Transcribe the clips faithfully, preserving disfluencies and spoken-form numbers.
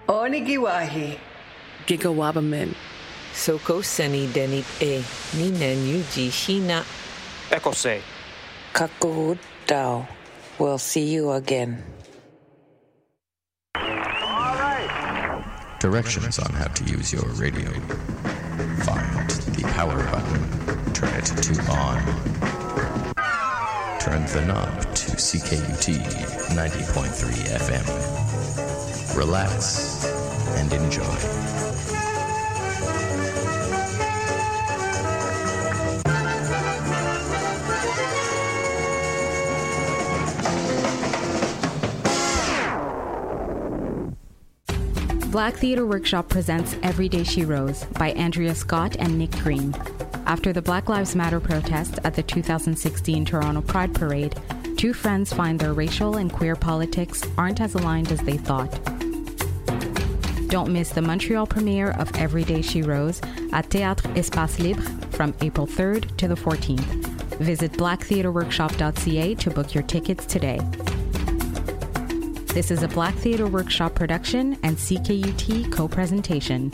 Onigiwahi. Gigawabamin. Soko Seni Denip E. Ninen Yuji Shina. Ekose. Kakurut Dao. We'll see you again. Directions on how to use your radio. Find the power button. Turn it to on. Turn the knob to C K U T ninety point three F M. Relax and enjoy. Black Theatre Workshop presents Every Day She Rose by Andrea Scott and Nick Green. After the Black Lives Matter protest at the two thousand sixteen Toronto Pride Parade, two friends find their racial and queer politics aren't as aligned as they thought. Don't miss the Montreal premiere of Every Day She Rose at Théâtre Espace Libre from April third to the fourteenth. Visit black theatre workshop dot c a to book your tickets today. This is a Black Theatre Workshop production and C K U T co-presentation.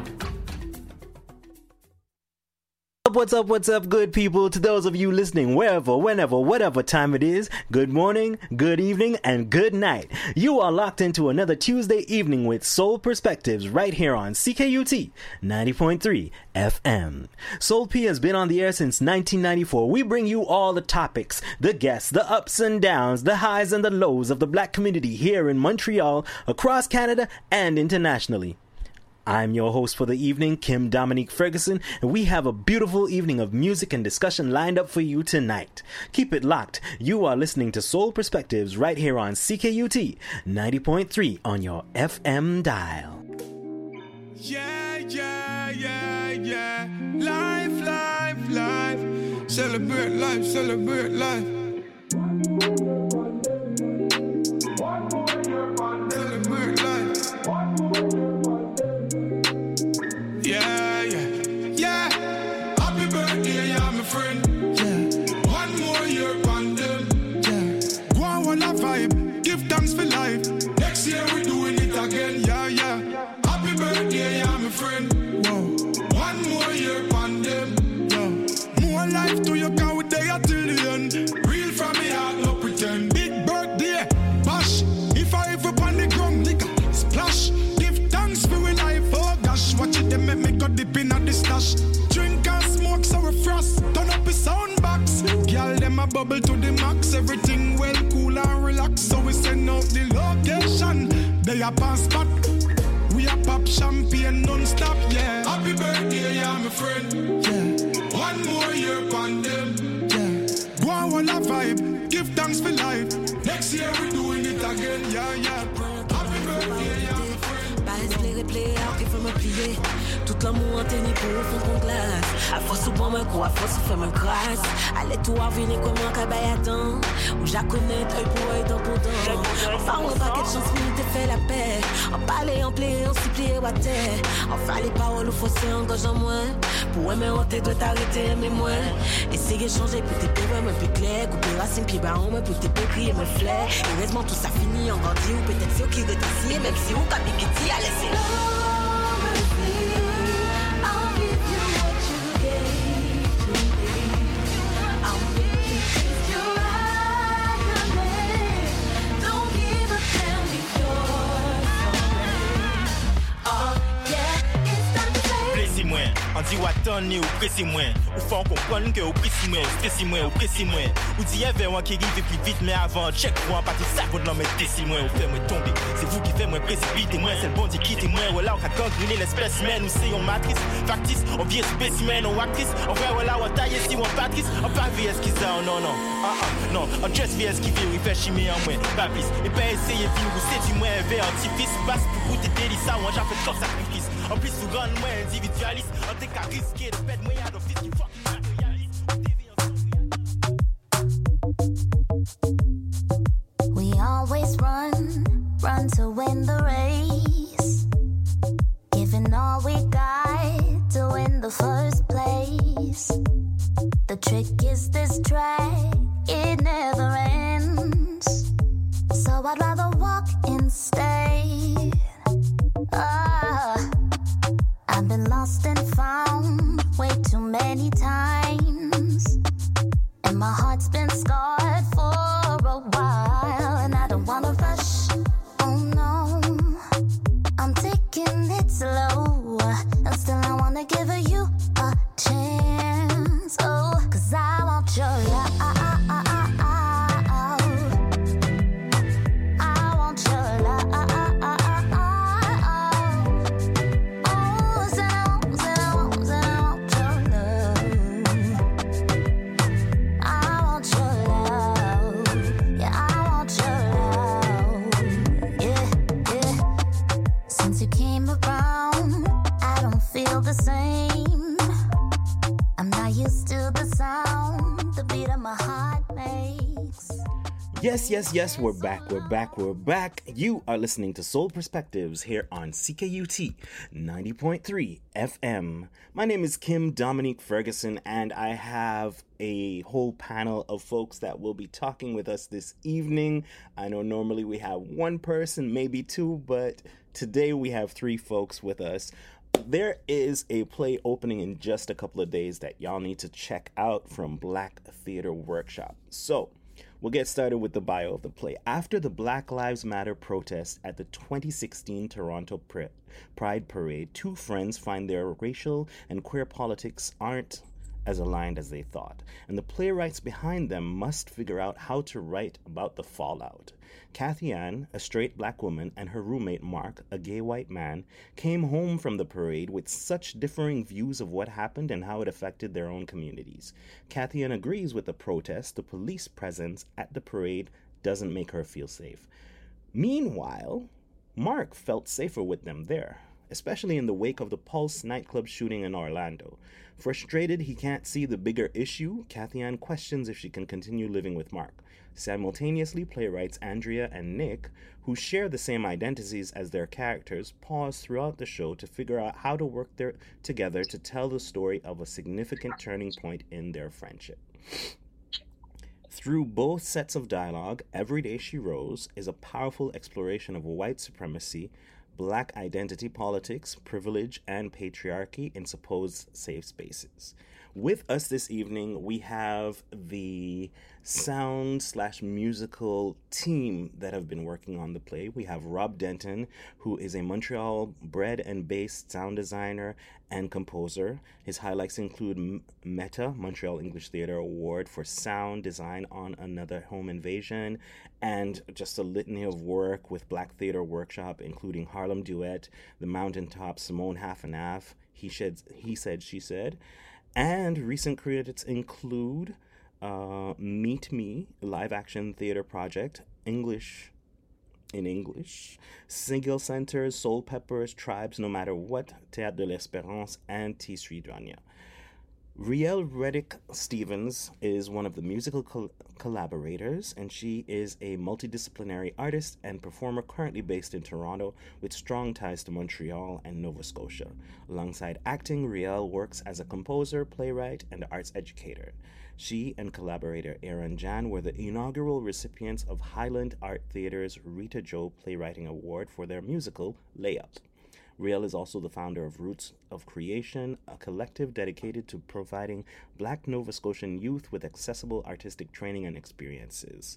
What's up, what's up, good people? To those of you listening wherever, whenever, whatever time it is, good morning, good evening, and good night. You are locked into another Tuesday evening with Soul Perspectives right here on C K U T ninety point three F M. Soul P has been on the air since nineteen ninety-four. We bring you all the topics, the guests, the ups and downs, the highs and the lows of the black community here in Montreal, across Canada, and internationally. I'm your host for the evening, Kim Dominique Ferguson, and we have a beautiful evening of music and discussion lined up for you tonight. Keep it locked. You are listening to Soul Perspectives right here on C K U T ninety point three on your F M dial. Yeah, yeah, yeah, yeah. Life, life, life. Celebrate life, celebrate life. Celebrate life. Yeah, yeah, yeah. Happy birthday, yeah, my friend. Yeah. One more year on them. Yeah. Go on, one a vibe. Give thanks for life. Next year we doing it again. Yeah, yeah. Happy birthday, yeah, my friend. Whoa. One more year on them. Yeah. More life to your car with day till the end. Real from me heart, no pretend. Big birthday, bash. If I ever on the ground, nigga, splash. Give thanks for my life. Oh gosh, watch it, they make me go dip in at the stash. Drink and smoke so we frost. Turn up the sound box. Girl, them a bubble to the max. Everything well, cool and relax. So we send out the location. They a pass spot. We a pop champagne non-stop, yeah. Happy birthday, yeah, my friend. Yeah. One more year on them. Yeah. Go on, one a vibe. Give thanks for life. Next year we doing it again, yeah, yeah. Happy birthday, yeah, my friend. Pas espérer player, qu'il faut me plier. Tout l'amour en tennis pour au fond qu'on glace. À force ou bon me coup, à force ou fait me grâce. Allez tout à venir comme un cabaye à temps. Où j'ai connais œil pour œil, dent pour dent. Enfin, on va quelle chance minute te fait la paix. En parler, en plaire, en supplier à terre. Enfin, les paroles ou fausser en gauche en moins. Pour aimer, on te doit t'arrêter, mais moi. Essayer de changer pour tes pères, me plus clair. Couper racine, pied baron, me pour tes pères, crier, me flair. Heureusement, tout ça finit en grandi. Ou peut-être c'est eux qui rétrécissent. Même si vous, capikiti, allez, c'est là. On dit Watton ou précis moins. Ou faut comprendre que au précis moins, précis moins, au précis moins. Ou dit vers moi qui arrive plus vite, mais avant, check pour un parti ça, vous n'en mettez si moins, ou fait moi tomber. C'est vous qui faites moi précipiter moins, c'est le bon dit quitter moins. Voilà, on a gangrené l'espèce humaine, ou c'est on matrice, factice, on vient spécimen, on actrice. On voit voilà, on taille si on patrice. On pas V S qui ça, non, non. Ah ah, non, on just V S qui veut, il fait chimie en moins, pas plus. Et pas essayer de vous, c'est du moins, vers artifice, passe pour goûter délice, ça, moi j'ai fait trop sacrifice. En plus, souvent, moi individualiste, on t'est qu'à risquer de perdre moyen d'office qui fucking matérialiste. We always run, run to win the race. Giving all we got to win the first place. The trick is this track, it never ends. So I'd rather walk instead. lost and found way too many times. And my heart's been scarred for a while. And I don't wanna rush, oh no. I'm taking it slow. And still I wanna give you a chance. Oh, cause I want your love. The same. I'm not used to the sound the beat of my heart makes. Yes, yes, yes, we're back, we're back, we're back. You are listening to Soul Perspectives here on C K U T ninety point three F M. My name is Kim Dominique Ferguson, and I have a whole panel of folks that will be talking with us this evening. I know normally we have one person, maybe two, but today we have three folks with us. There is a play opening in just a couple of days that y'all need to check out from Black Theater Workshop. So, we'll get started with the bio of the play. After the Black Lives Matter protest at the twenty sixteen Toronto Pride Parade, two friends find their racial and queer politics aren't as aligned as they thought, and the playwrights behind them must figure out how to write about the fallout. Kathy Ann, a straight black woman, and her roommate Mark, a gay white man, came home from the parade with such differing views of what happened and how it affected their own communities. Kathy Ann agrees with the protest. The police presence at the parade doesn't make her feel safe. Meanwhile, Mark felt safer with them there, especially in the wake of the Pulse nightclub shooting in Orlando. Frustrated he can't see the bigger issue, Kathy Ann questions if she can continue living with Mark. Simultaneously, playwrights Andrea and Nick, who share the same identities as their characters, pause throughout the show to figure out how to work their, together to tell the story of a significant turning point in their friendship. Through both sets of dialogue, Every Day She Rose is a powerful exploration of white supremacy, black identity politics, privilege, and patriarchy in supposed safe spaces. With us this evening, we have the sound slash musical team that have been working on the play. We have Rob Denton, who is a Montreal bred and based sound designer and composer. His highlights include Meta, Montreal English Theatre Award for sound design on Another Home Invasion, and just a litany of work with Black Theater Workshop, including Harlem Duet, The Mountaintop, Simone Half and Half, He, Shed, he Said, She Said. And recent credits include uh, Meet Me, live action theater project, English in English, Single Centers, Soul Peppers, Tribes No Matter What, Théâtre de l'Espérance, and Tisserie Douanier. Riel Reddick Stevens is one of the musical col- collaborators, and she is a multidisciplinary artist and performer currently based in Toronto with strong ties to Montreal and Nova Scotia. Alongside acting, Riel works as a composer, playwright, and arts educator. She and collaborator Aaron Jan were the inaugural recipients of Highland Art Theatre's Rita Joe Playwriting Award for their musical, Layup. Riel is also the founder of Roots of Creation, a collective dedicated to providing Black Nova Scotian youth with accessible artistic training and experiences.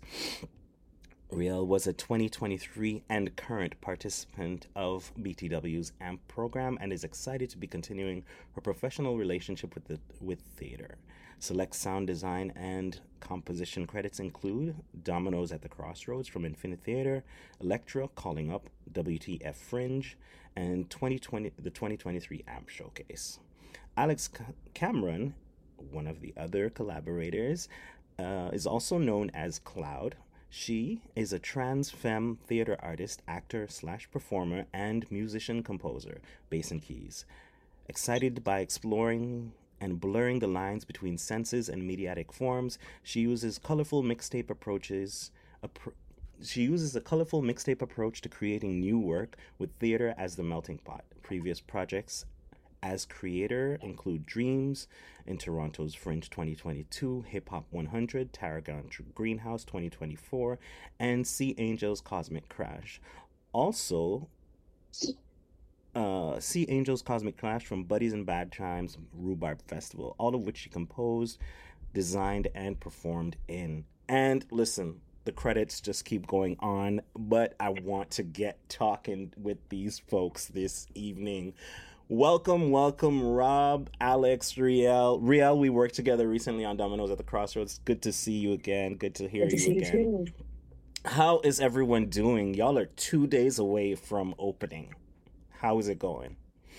Riel was a twenty twenty-three and current participant of B T W's A M P program and is excited to be continuing her professional relationship with the with theater. Select sound design and composition credits include Dominoes at the Crossroads from Infinite Theater, Electra, Calling Up, W T F Fringe, and twenty twenty the twenty twenty-three A M P Showcase. Alex Cameron, one of the other collaborators, uh, is also known as Cloud. She is a trans femme theater artist, actor slash performer, and musician-composer based in Keys. Excited by exploring and blurring the lines between senses and mediatic forms, she uses colorful mixtape approaches. Appro- she uses a colorful mixtape approach to creating new work with theater as the melting pot. Previous projects as creator include Dreams in Toronto's Fringe twenty twenty-two, Hip Hop one hundred, Tarragon Greenhouse twenty twenty-four, and Sea Angels Cosmic Crash. Also, uh, Sea Angels, Cosmic Clash, From Buddies and Bad Times, Rhubarb Festival, all of which she composed, designed, and performed in. And listen, the credits just keep going on, but I want to get talking with these folks this evening. Welcome, welcome, Rob, Alex, Riel. Riel, we worked together recently on Dominoes at the Crossroads. Good to see you again. Good to hear Good to you again. You too. How is everyone doing? Y'all are two days away from opening. How is it going?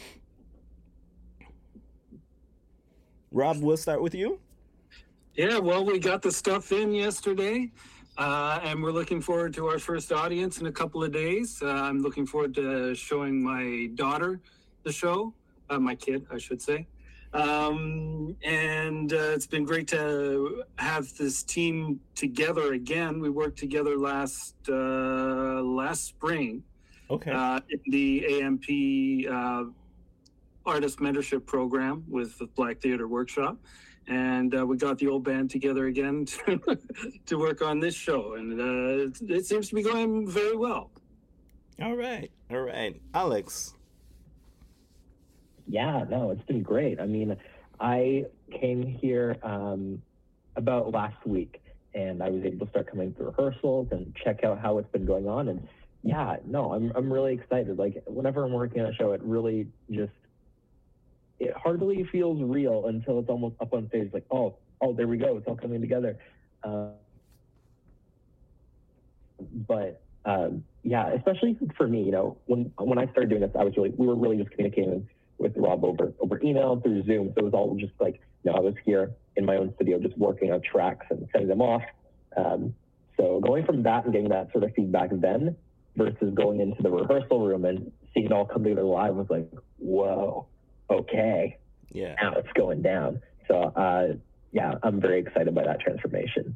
Rob, we'll start with you. Yeah, well, we got the stuff in yesterday, uh, and we're looking forward to our first audience in a couple of days. Uh, I'm looking forward to showing my daughter the show, uh, my kid, I should say. Um, and uh, it's been great to have this team together again. We worked together last uh, last spring. Okay. Uh, in the A M P uh, Artist Mentorship Program with the Black Theater Workshop. And uh, we got the old band together again to, to work on this show. And uh, it, it seems to be going very well. All right. All right. Alex. Yeah, no, it's been great. I mean, I came here um, about last week, and I was able to start coming to rehearsals and check out how it's been going on. And yeah, no, I'm I'm really excited. Like, whenever I'm working on a show, it really just, it hardly feels real until it's almost up on stage. Like, oh, oh, there we go. It's all coming together. Uh, but um, yeah, especially for me, you know, when when I started doing this, I was really, we were really just communicating with Rob over over email, through Zoom. So it was all just like, you know, I was here in my own studio just working on tracks and sending them off. Um, so going from that and getting that sort of feedback then versus going into the rehearsal room and seeing it all come together live was like, whoa, okay. Yeah. Now it's going down. So uh, yeah, I'm very excited by that transformation.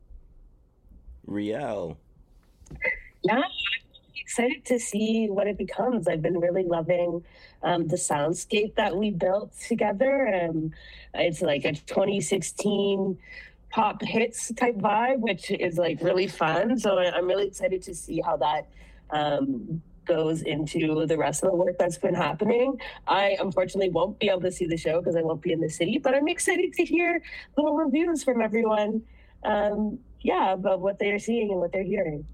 Riel. Yeah, I'm excited to see what it becomes. I've been really loving um, the soundscape that we built together. And it's like a twenty sixteen pop hits type vibe, which is like really fun. So I'm really excited to see how that um, goes into the rest of the work that's been happening. I unfortunately won't be able to see the show because I won't be in the city, but I'm excited to hear little reviews from everyone. Um, yeah, about what they're seeing and what they're hearing.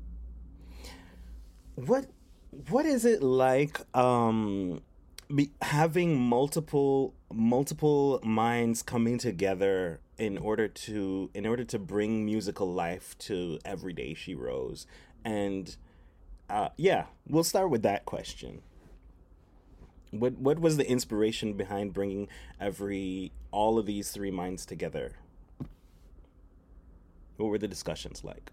What what is it like um be, having multiple multiple minds coming together in order to in order to bring musical life to Every Day She Rose? And uh yeah, we'll start with that question. What what was the inspiration behind bringing every all of these three minds together? What were the discussions like?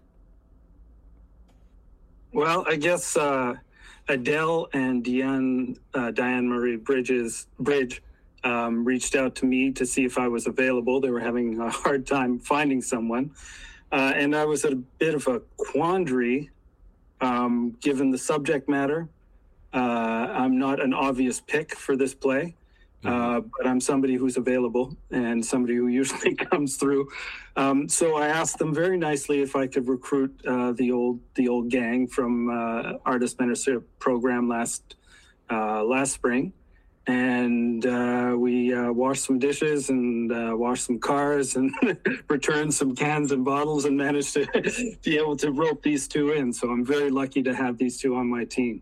Well, I guess uh, Adele and Diane, uh, Diane Marie Bridges Bridge um, reached out to me to see if I was available. They were having a hard time finding someone. Uh, and I was at a bit of a quandary um, given the subject matter. Uh, I'm not an obvious pick for this play, uh, but I'm somebody who's available and somebody who usually comes through. Um, so I asked them very nicely if I could recruit uh, the old the old gang from uh, Artist Mentorship Program last uh, last spring, and uh, we uh, washed some dishes and uh, washed some cars and returned some cans and bottles and managed to be able to rope these two in. So I'm very lucky to have these two on my team.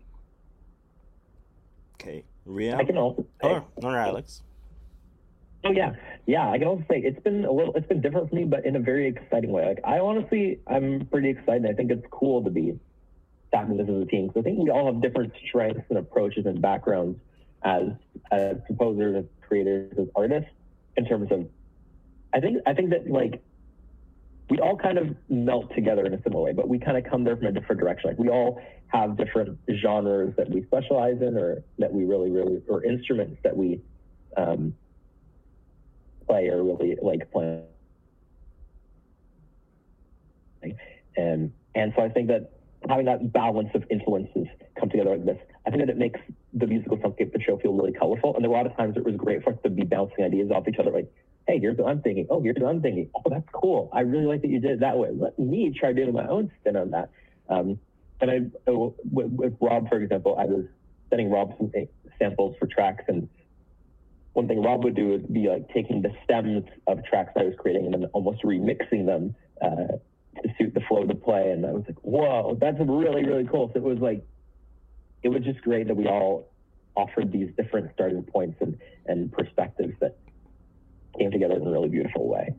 Okay, Riel. I can also say, oh, all right, Alex. Oh yeah, yeah. I can also say it's been a little, it's been different for me, but in a very exciting way. Like I honestly, I'm pretty excited. I think it's cool to be tackling this as a team because I think we all have different strengths and approaches and backgrounds as as composers, as creators, as artists. In terms of, I think I think that like we all kind of melt together in a similar way, but we kind of come there from a different direction. Like we all have different genres that we specialize in, or that we really, really, or instruments that we um, play or really like playing. And and so I think that having that balance of influences come together like this, I think that it makes the musical soundscape of the show feel really colorful. And a lot of times it was great for us to be bouncing ideas off each other, like, hey, here's what I'm thinking. Oh, here's what I'm thinking. Oh, that's cool. I really like that you did it that way. Let me try doing my own spin on that. Um, and I, with, with Rob, for example, I was sending Rob some samples for tracks, and one thing Rob would do would be like taking the stems of tracks I was creating and then almost remixing them uh, to suit the flow of the play. And I was like, whoa, that's really, really cool. So it was like, it was just great that we all offered these different starting points and, and perspectives that came together in a really beautiful way.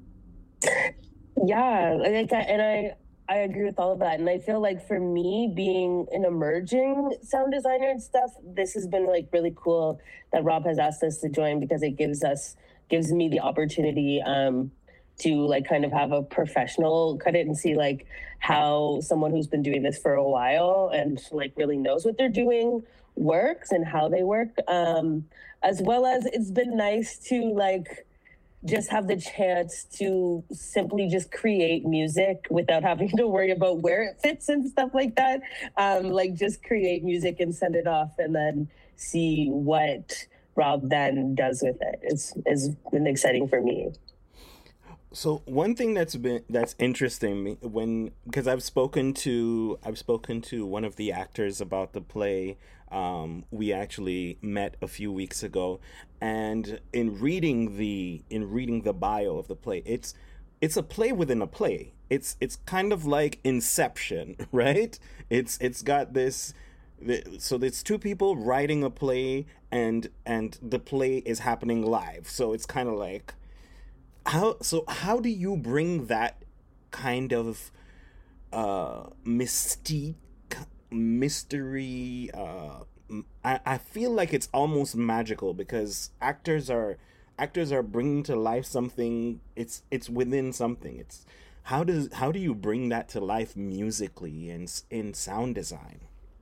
Yeah, like I, and I I agree with all of that. And I feel like for me, being an emerging sound designer and stuff, this has been like really cool that Rob has asked us to join, because it gives us gives me the opportunity um, to like kind of have a professional cut it and see like how someone who's been doing this for a while and like really knows what they're doing works and how they work. Um, as well as it's been nice to like just have the chance to simply just create music without having to worry about where it fits and stuff like that. Um, like just create music and send it off and then see what Rob then does with it. It's, it's been exciting for me. So one thing that's been that's interesting when because I've spoken to I've spoken to one of the actors about the play. Um, we actually met a few weeks ago, and in reading the in reading the bio of the play, it's it's a play within a play. It's it's kind of like Inception, right? It's it's got this. So there's two people writing a play, and and the play is happening live. So it's kind of like. How so? How do you bring that kind of uh, mystique, mystery? Uh, I, I feel like it's almost magical because actors are actors are bringing to life something. It's it's within something. It's how does how do you bring that to life musically and in sound design?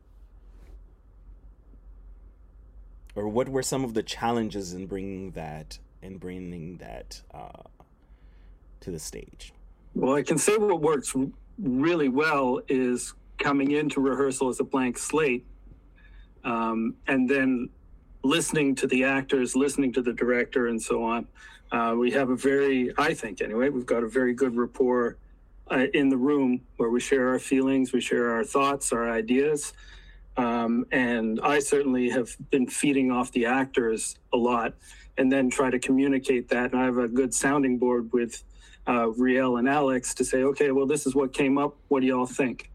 Or what were some of the challenges in bringing that? And bringing that uh, to the stage? Well, I can say what works really well is coming into rehearsal as a blank slate, um, and then listening to the actors, listening to the director, and so on. Uh, we have a very, I think anyway, we've got a very good rapport uh, in the room where we share our feelings, we share our thoughts, our ideas. Um, and I certainly have been feeding off the actors a lot, and then try to communicate that. And I have a good sounding board with uh, Riel and Alex to say, okay, well, this is what came up. What do y'all think?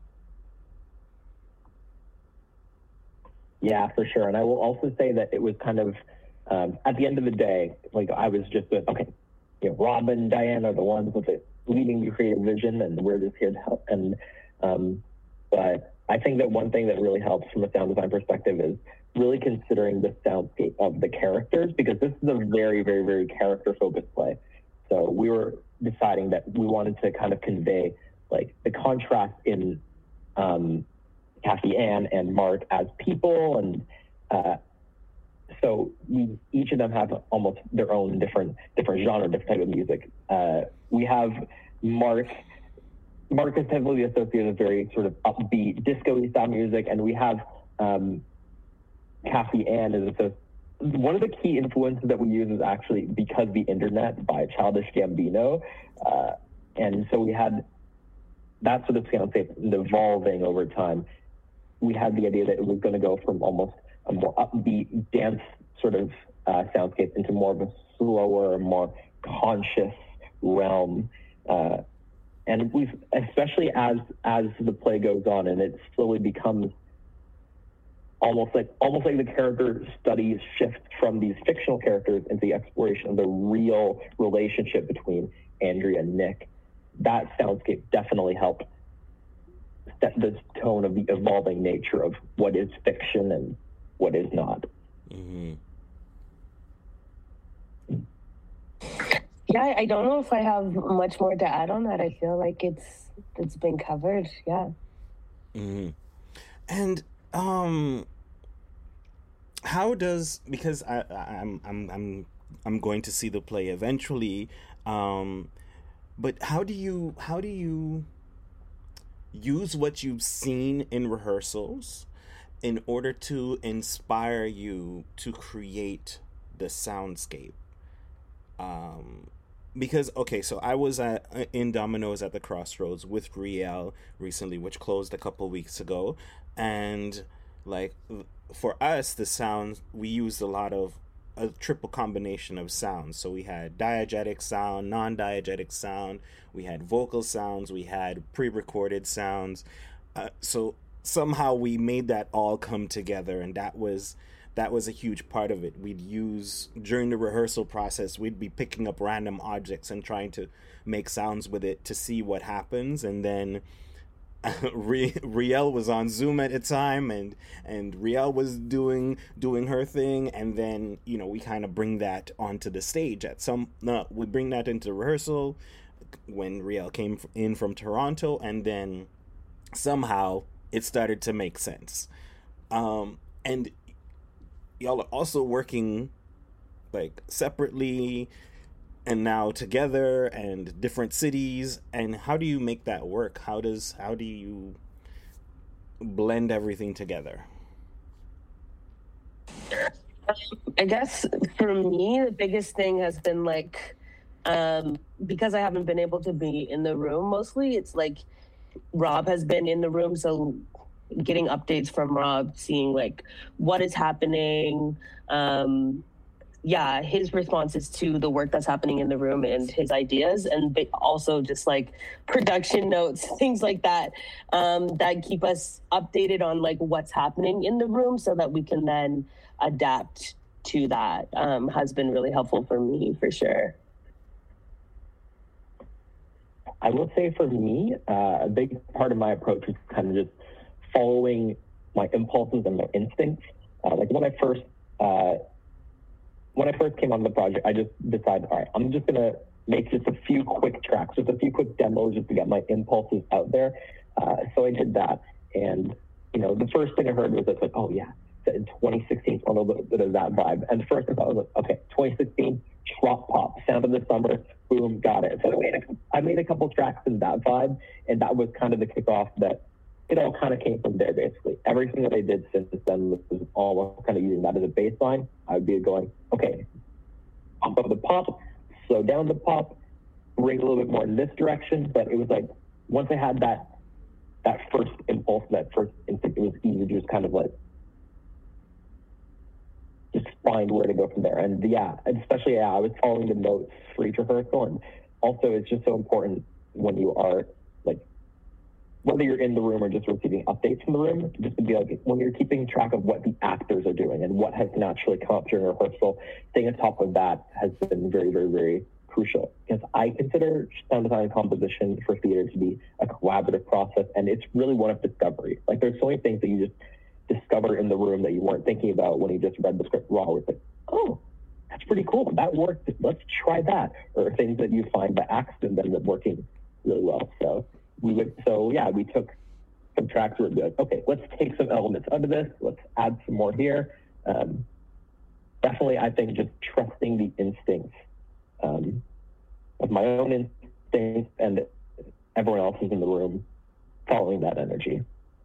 Yeah, for sure. And I will also say that it was kind of, um, at the end of the day, like I was just, a, okay, you know, Rob and Diane are the ones with it leading the creative vision, and we're just here to help. And, um, but I think that one thing that really helps from a sound design perspective is really considering the soundscape of the characters, because this is a very, very, very character-focused play. So we were deciding that we wanted to kind of convey like the contrast in um, Kathy Ann and Mark as people, and uh, so we each of them have almost their own different different genre, different type of music. Uh, we have Mark. Mark is heavily associated with very sort of upbeat disco-y style music, and we have um, Kathy Ann is a, one of the key influences that we use is actually Because the Internet by Childish Gambino. Uh, and so we had that sort of soundscape evolving over time. We had the idea that it was going to go from almost a more upbeat dance sort of uh, soundscape into more of a slower, more conscious realm. Uh, and we've, especially as as the play goes on and it slowly becomes almost like almost like the character studies shift from these fictional characters into the exploration of the real relationship between Andrea and Nick. That soundscape definitely helped set the tone of the evolving nature of what is fiction and what is not. Mm-hmm. Yeah, I don't know if I have much more to add on that. I feel like it's it's been covered. Yeah. Mm-hmm. And um, how does because I, I I'm I'm I'm I'm going to see the play eventually. Um, but how do you how do you use what you've seen in rehearsals in order to inspire you to create the soundscape? Um, because, okay, so I was at, in Domino's at the Crossroads with Riel recently, which closed a couple weeks ago. And like for us, the sounds we used a lot of a triple combination of sounds. So we had diegetic sound, non-diegetic sound, we had vocal sounds, we had pre-recorded sounds. Uh, so somehow we made that all come together, and that was that was a huge part of it. We'd use, during the rehearsal process, we'd be picking up random objects and trying to make sounds with it to see what happens. And then Riel was on Zoom at the time, and and Riel was doing doing her thing, and then, you know, we kind of bring that onto the stage at some no we bring that into rehearsal when Riel came in from Toronto, and then somehow it started to make sense. Um and y'all are also working like separately and now together, and different cities. And how do you make that work? How does how do you blend everything together? I guess for me, the biggest thing has been like, um, because I haven't been able to be in the room mostly, it's like Rob has been in the room, so getting updates from Rob, seeing like what is happening, um, yeah, his responses to the work that's happening in the room and his ideas, and also just like production notes, things like that, um, that keep us updated on like what's happening in the room so that we can then adapt to that, um, has been really helpful for me, for sure. I will say for me, uh, a big part of my approach is kind of just following my impulses and my instincts. Uh, like when I first, uh, when I first came on the project, I just decided, all right, I'm just going to make just a few quick tracks, just a few quick demos just to get my impulses out there. Uh, so I did that. And, you know, the first thing I heard was like, oh yeah, in twenty sixteen, a little bit of that vibe. And the first thing I thought was like, okay, twenty sixteen, trop pop, sound of the summer, boom, got it. So I made, a, I made a couple tracks in that vibe, and that was kind of the kickoff that it all kind of came from there, basically. Everything that I did since then was all kind of using that as a baseline. I would be going, okay, pump up the pop, slow down the pop, bring a little bit more in this direction. But it was like, once I had that that first impulse, that first instinct, it was easy to just kind of like, just find where to go from there. And yeah, especially, yeah, I was following the notes for each rehearsal. And also it's just so important when you are like, whether you're in the room or just receiving updates from the room, just to be like, when you're keeping track of what the actors are doing and what has naturally come up during rehearsal, staying on top of that has been very, very, very crucial. Because I consider sound design and composition for theater to be a collaborative process, and it's really one of discovery. Like, there's so many things that you just discover in the room that you weren't thinking about when you just read the script raw. It's like, oh, that's pretty cool. That worked. Let's try that. Or things that you find by accident that end up working really well. So we would, so yeah, we took some tracks where we'd be like, okay, let's take some elements out of this. Let's add some more here. Um, definitely, I think just trusting the instincts um, of my own instincts and everyone else who's in the room, following that energy.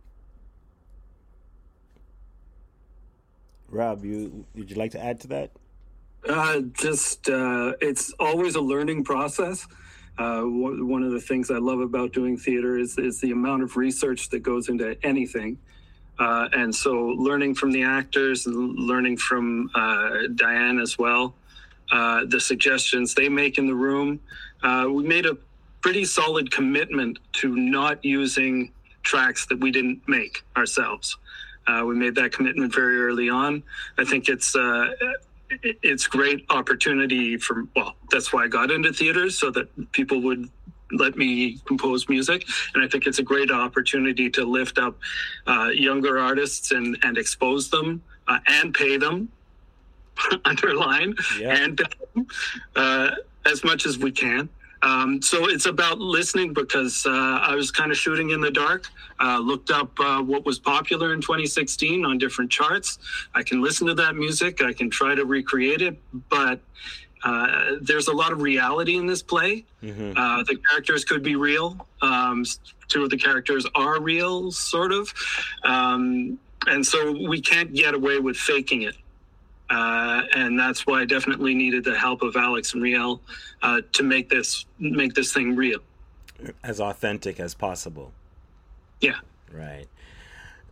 Rob, you would you like to add to that? Uh, just uh, it's always a learning process. Uh, one of the things I love about doing theater is is the amount of research that goes into anything, uh, and so learning from the actors and learning from uh, Diane as well, uh, the suggestions they make in the room. Uh, we made a pretty solid commitment to not using tracks that we didn't make ourselves. Uh, we made that commitment very early on. I think it's uh, it, it's great opportunity for, well, that's why I got into theater, so that people would let me compose music. And I think it's a great opportunity to lift up uh, younger artists and, and expose them uh, and pay them, underline, yeah. and pay them uh, as much as we can. Um, so it's about listening, because uh, I was kind of shooting in the dark, uh, looked up uh, what was popular in twenty sixteen on different charts. I can listen to that music. I can try to recreate it, but uh, there's a lot of reality in this play. Mm-hmm. Uh, the characters could be real. Um, two of the characters are real, sort of. Um, and so we can't get away with faking it. Uh, and that's why I definitely needed the help of Alex and Riel uh, to make this make this thing real, as authentic as possible. Yeah. Right.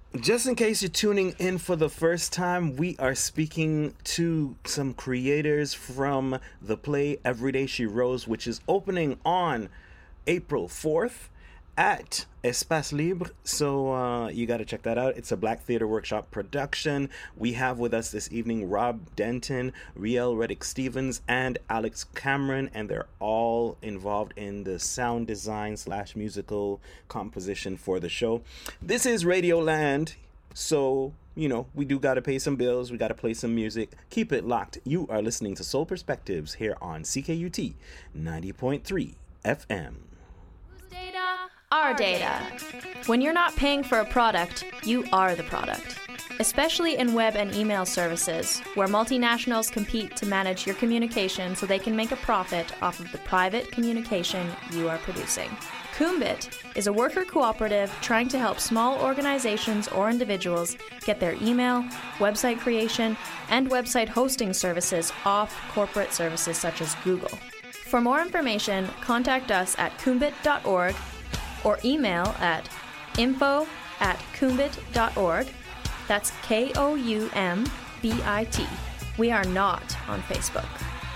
Just in case you're tuning in for the first time, we are speaking to some creators from the play Every Day She Rose, which is opening on April fourth at Espace Libre. So uh, you got to check that out. It's a Black Theater Workshop production. We have with us this evening Rob Denton, Riel Reddick Stevens, and Alex Cameron, and they're all involved in the sound design slash musical composition for the show. This is Radioland, so you know we do got to pay some bills. We got to play some music. Keep it locked. You are listening to Soul Perspectives here on C K U T ninety point three F M. Our data. When you're not paying for a product, you are the product. Especially in web and email services, where multinationals compete to manage your communication so they can make a profit off of the private communication you are producing. Kumbit is a worker cooperative trying to help small organizations or individuals get their email, website creation, and website hosting services off corporate services such as Google. For more information, contact us at kumbit dot org or email at info at kumbit dot org. That's K O U M B I T. We are not on Facebook.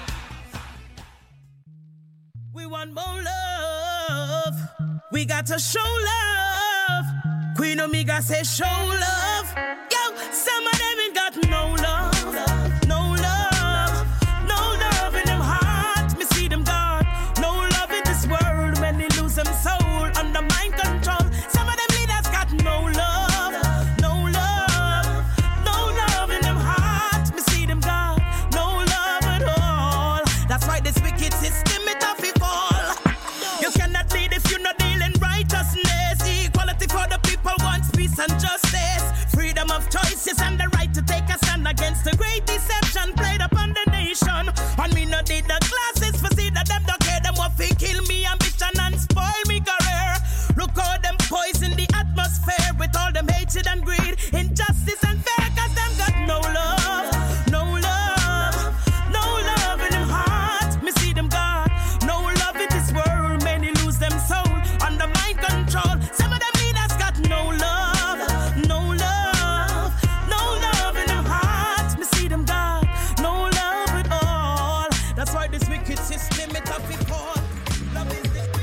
We want more love. We got to show love. Queen Omega says show love. Yo, some of them ain't got no love. No love. No love in them heart. Me see them gone. No love in this world when they lose them soul. Under mind control, some of them leaders got no love, no love, no love in them hearts. Me see them gone, no love at all. That's why this wicked system it off it fall. You cannot lead if you're not dealing righteousness. Equality for the people wants peace and justice, freedom of choices and the right to take a stand against the great deception played upon the nation. And me not need the glasses for see that them don't care them what they kill me ambition and spoil me career. Look how them poison the atmosphere with all them hatred and greed, injustice and fear, cause them got no love, no love, no love in them hearts. Me see them gone, no love in this world, many lose them soul under mind control. Some of them leaders got no love, no love, no love in them hearts. Me see them gone, no love at all. That's why this wicked system it up it fall. Love is the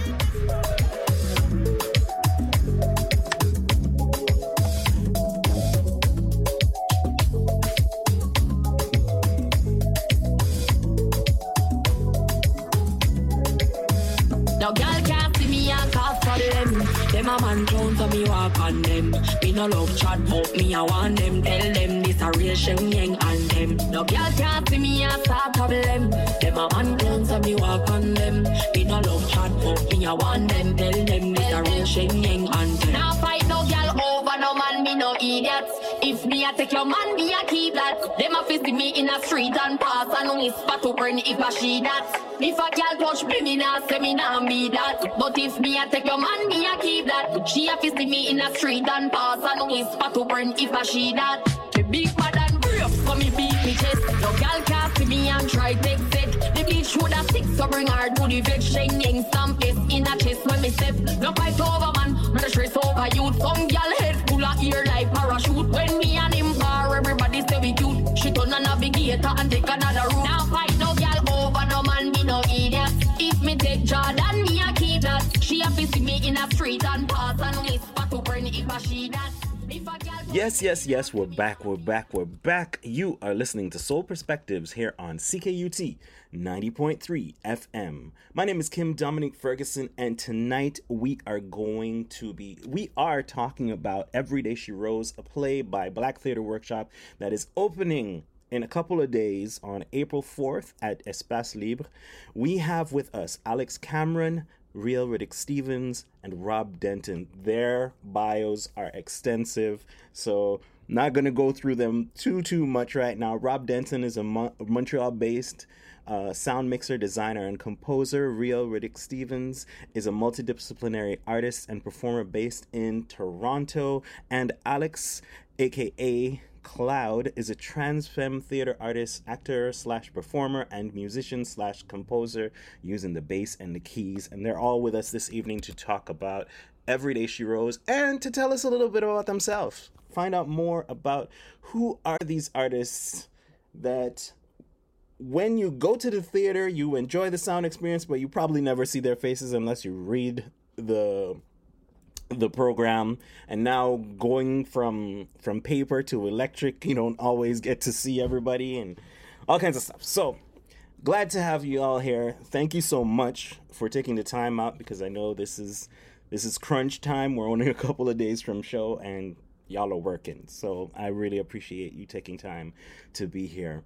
no girl can't see me and cause for them. Them a man clown so me walk on them. Me no love chat but me I want them. Tell them this a real Shen Yang and them. No girl can't see me and start problem. Them a man clown so me walk on them. Me no love chat but me I want them. Tell them this a real Shen Yang and them. Now fight no girl over no man, me no idiot. If me a take your man, me a keep that. Them a fist me in a street and pass and whisper to burn if I she that. If a girl touch me, me nah say me nah be that. But if me a take your man, me a keep that. She a fist me in a street and pass and whisper to burn if I she that. The big bad and brave, so me beat me chest. No girl can't see me and try take set. The bitch would have six, so bring her to the vet. Shen Yang stamp it in a chest when me step. No fight over man, me stress over youth. Some girl head full of ear like parachute. When me and him bar, everybody say we cute. She turn a navigator and take another route. Now fight no girl over no man, me no idiot. If me take Jordan, me a keep that. She a see me in a street and pass and whisper to burn if I she that. Yes, yes, yes, we're back, we're back, we're back. You are listening to Soul Perspectives here on C K U T ninety point three F M. My name is Kim Dominic Ferguson, and tonight we are going to be, we are talking about Every Day She Rose, a play by Black Theater Workshop that is opening in a couple of days on April fourth at Espace Libre. We have with us Alex Cameron, Riel Reddick Stevens, and Rob Denton. Their bios are extensive, so not going to go through them too, too much right now. Rob Denton is a Mo- Montreal-based uh, sound mixer, designer, and composer. Riel Reddick Stevens is a multidisciplinary artist and performer based in Toronto. And Alex, a k a. Cloud, is a trans femme theater artist, actor slash performer, and musician slash composer using the bass and the keys. And they're all with us this evening to talk about Every Day She Rose and to tell us a little bit about themselves. find out more about who are these artists that when you go to the theater, you enjoy the sound experience, but you probably never see their faces unless you read the the program. And now going from from paper to electric, you don't always get to see everybody and all kinds of stuff. So glad to have you all here. Thank you so much for taking the time out, because I know this is this is crunch time. We're only a couple of days from show and y'all are working. So I really appreciate you taking time to be here.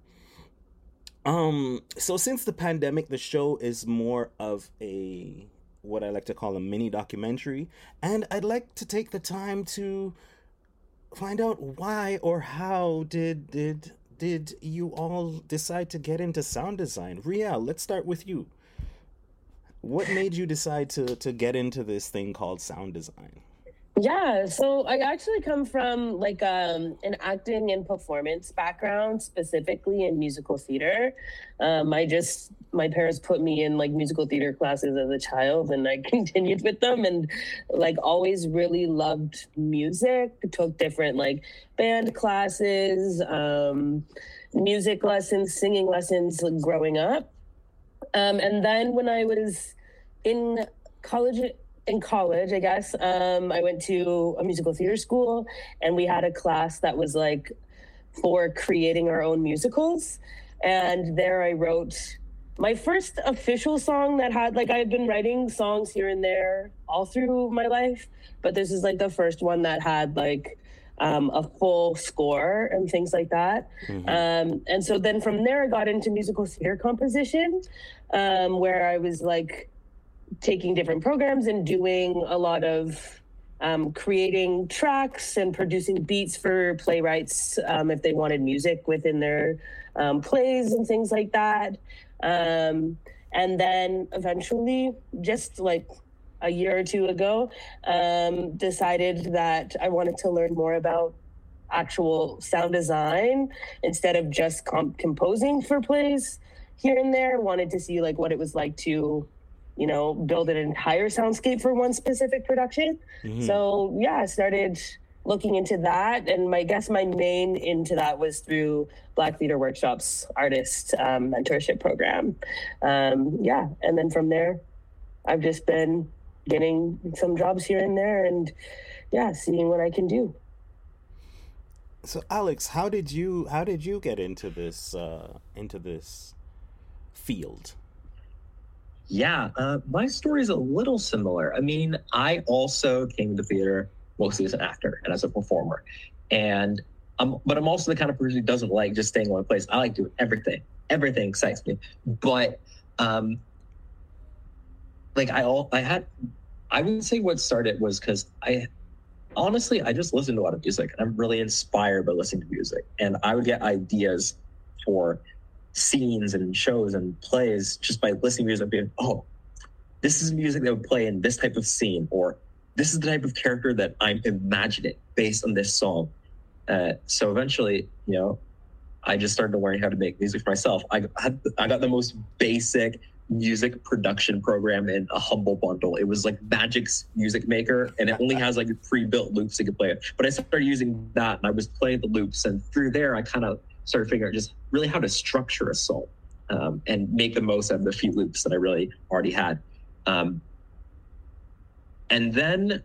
Um, so since the pandemic, the show is more of a, what I like to call a mini documentary, and I'd like to take the time to find out why or how did did did you all decide to get into sound design? Riel, let's start with you. What made you decide to to get into this thing called sound design? Yeah, so I actually come from like um, an acting and performance background, specifically in musical theater. Um, I just, my parents put me in like musical theater classes as a child, and I continued with them, and like always really loved music, took different like band classes, um, music lessons, singing lessons like, growing up. Um, and then when I was in college, In college, I guess, um, I went to a musical theater school, and we had a class that was like for creating our own musicals. And there I wrote my first official song that had, like, I had been writing songs here and there all through my life, but this is like the first one that had like um, a full score and things like that. Mm-hmm. Um, and so then from there, I got into musical theater composition, um, where I was like, taking different programs and doing a lot of um, creating tracks and producing beats for playwrights um, if they wanted music within their um, plays and things like that. Um, and then eventually, just like a year or two ago, um, decided that I wanted to learn more about actual sound design instead of just comp- composing for plays here and there. Wanted to see like what it was like to, you know, build an entire soundscape for one specific production. Mm-hmm. So yeah, I started looking into that. And my I guess my main into that was through Black Theater Workshop's artist um, mentorship program. Um, yeah. And then from there, I've just been getting some jobs here and there and yeah, seeing what I can do. So Alex, how did you, how did you get into this, uh, into this field? Yeah, uh, my story is a little similar. I mean, I also came to theater mostly as an actor and as a performer. And um, but I'm also the kind of person who doesn't like just staying in one place. I like doing everything. Everything excites me. But um, like I all I had, I would say what started was because I honestly I just listened to a lot of music. I'm really inspired by listening to music, and I would get ideas for scenes and shows and plays just by listening to music, being, oh, this is music that would play in this type of scene, or this is the type of character that I'm imagining based on this song. Uh, so eventually, you know, I just started learning how to make music for myself. I had, I got the most basic music production program in a humble bundle. It was like Magic's Music Maker, and it only has like pre-built loops you could play it. But I started using that, and I was playing the loops, and through there, I kind of started figuring out just really how to structure a song um, and make the most out of the few loops that I really already had. Um, and then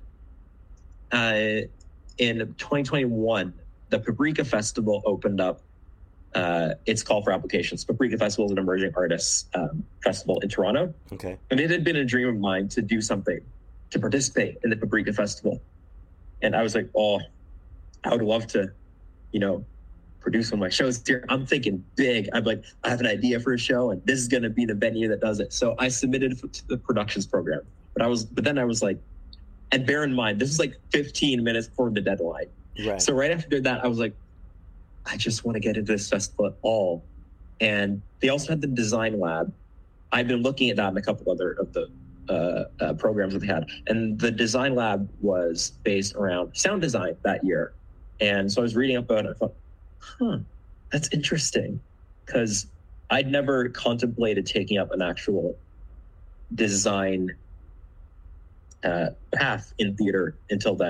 uh, in twenty twenty-one, the Paprika Festival opened up uh, its call for applications. Paprika Festival is an emerging artists um, festival in Toronto. Okay. And it had been a dream of mine to do something, to participate in the Paprika Festival. And I was like, oh, I would love to, you know, produce one of my shows here. I'm thinking big. I'm like, I have an idea for a show, and this is going to be the venue that does it. So I submitted to the productions program, but I was, but then I was like, and bear in mind, this is like fifteen minutes before the deadline. Right. So right after that, I was like, I just want to get into this festival at all. And they also had the design lab. I've been looking at that and a couple other of the uh, uh, programs that they had. And the design lab was based around sound design that year. And so I was reading up about it. I thought, huh, that's interesting, because I'd never contemplated taking up an actual design uh, path in theater until then.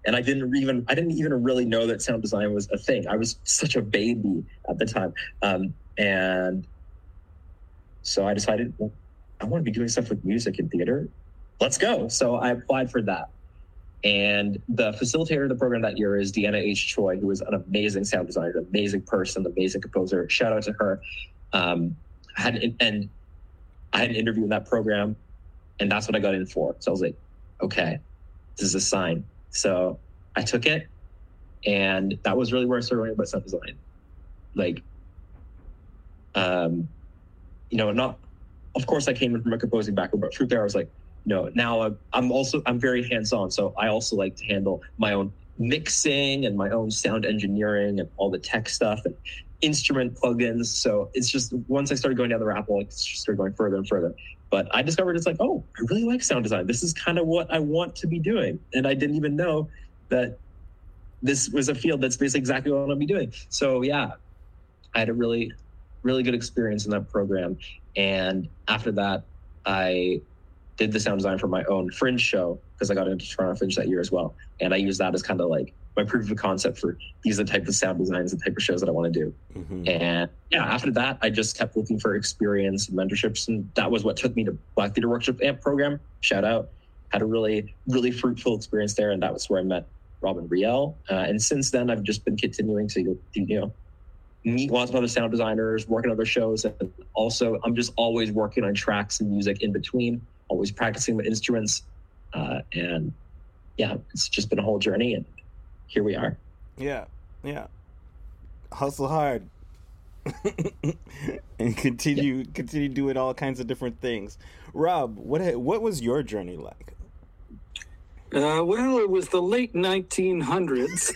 And I didn't even I didn't even really know that sound design was a thing. I was such a baby at the time. Um, and so I decided, well, I want to be doing stuff with music and theater. Let's go. So I applied for that. And the facilitator of the program that year is Deanna H. Choi, who is an amazing sound designer, an amazing person, amazing composer. Shout out to her. Um, I had an, and I had an interview in that program, and that's what I got in for. So I was like, okay, this is a sign. So I took it, and that was really where I started learning about sound design. Like, um, you know, not, of course I came in from a composing background, but through there I was like, no, now I'm, I'm also, I'm very hands-on. So I also like to handle my own mixing and my own sound engineering and all the tech stuff and instrument plugins. So it's just, once I started going down the rabbit hole, it just started going further and further. But I discovered it's like, oh, I really like sound design. This is kind of what I want to be doing. And I didn't even know that this was a field that's basically exactly what I want to be doing. So yeah, I had a really, really good experience in that program. And after that, I did the sound design for my own Fringe show because I got into Toronto Fringe that year as well. And I used that as kind of like my proof of concept for these are the type of sound designs, the type of shows that I want to do. Mm-hmm. And yeah, after that, I just kept looking for experience and mentorships. And that was what took me to Black Theater Workshop A M P program. Shout out. Had a really, really fruitful experience there. And that was where I met Robin Riel. Uh, and since then, I've just been continuing to, you know, meet lots of other sound designers, work on other shows. And also, I'm just always working on tracks and music in between, always practicing the instruments. Uh, and yeah, it's just been a whole journey. And here we are. Yeah, yeah. Hustle hard. and continue yeah. continue doing all kinds of different things. Rob, what what was your journey like? Uh, well, it was the late nineteen hundreds.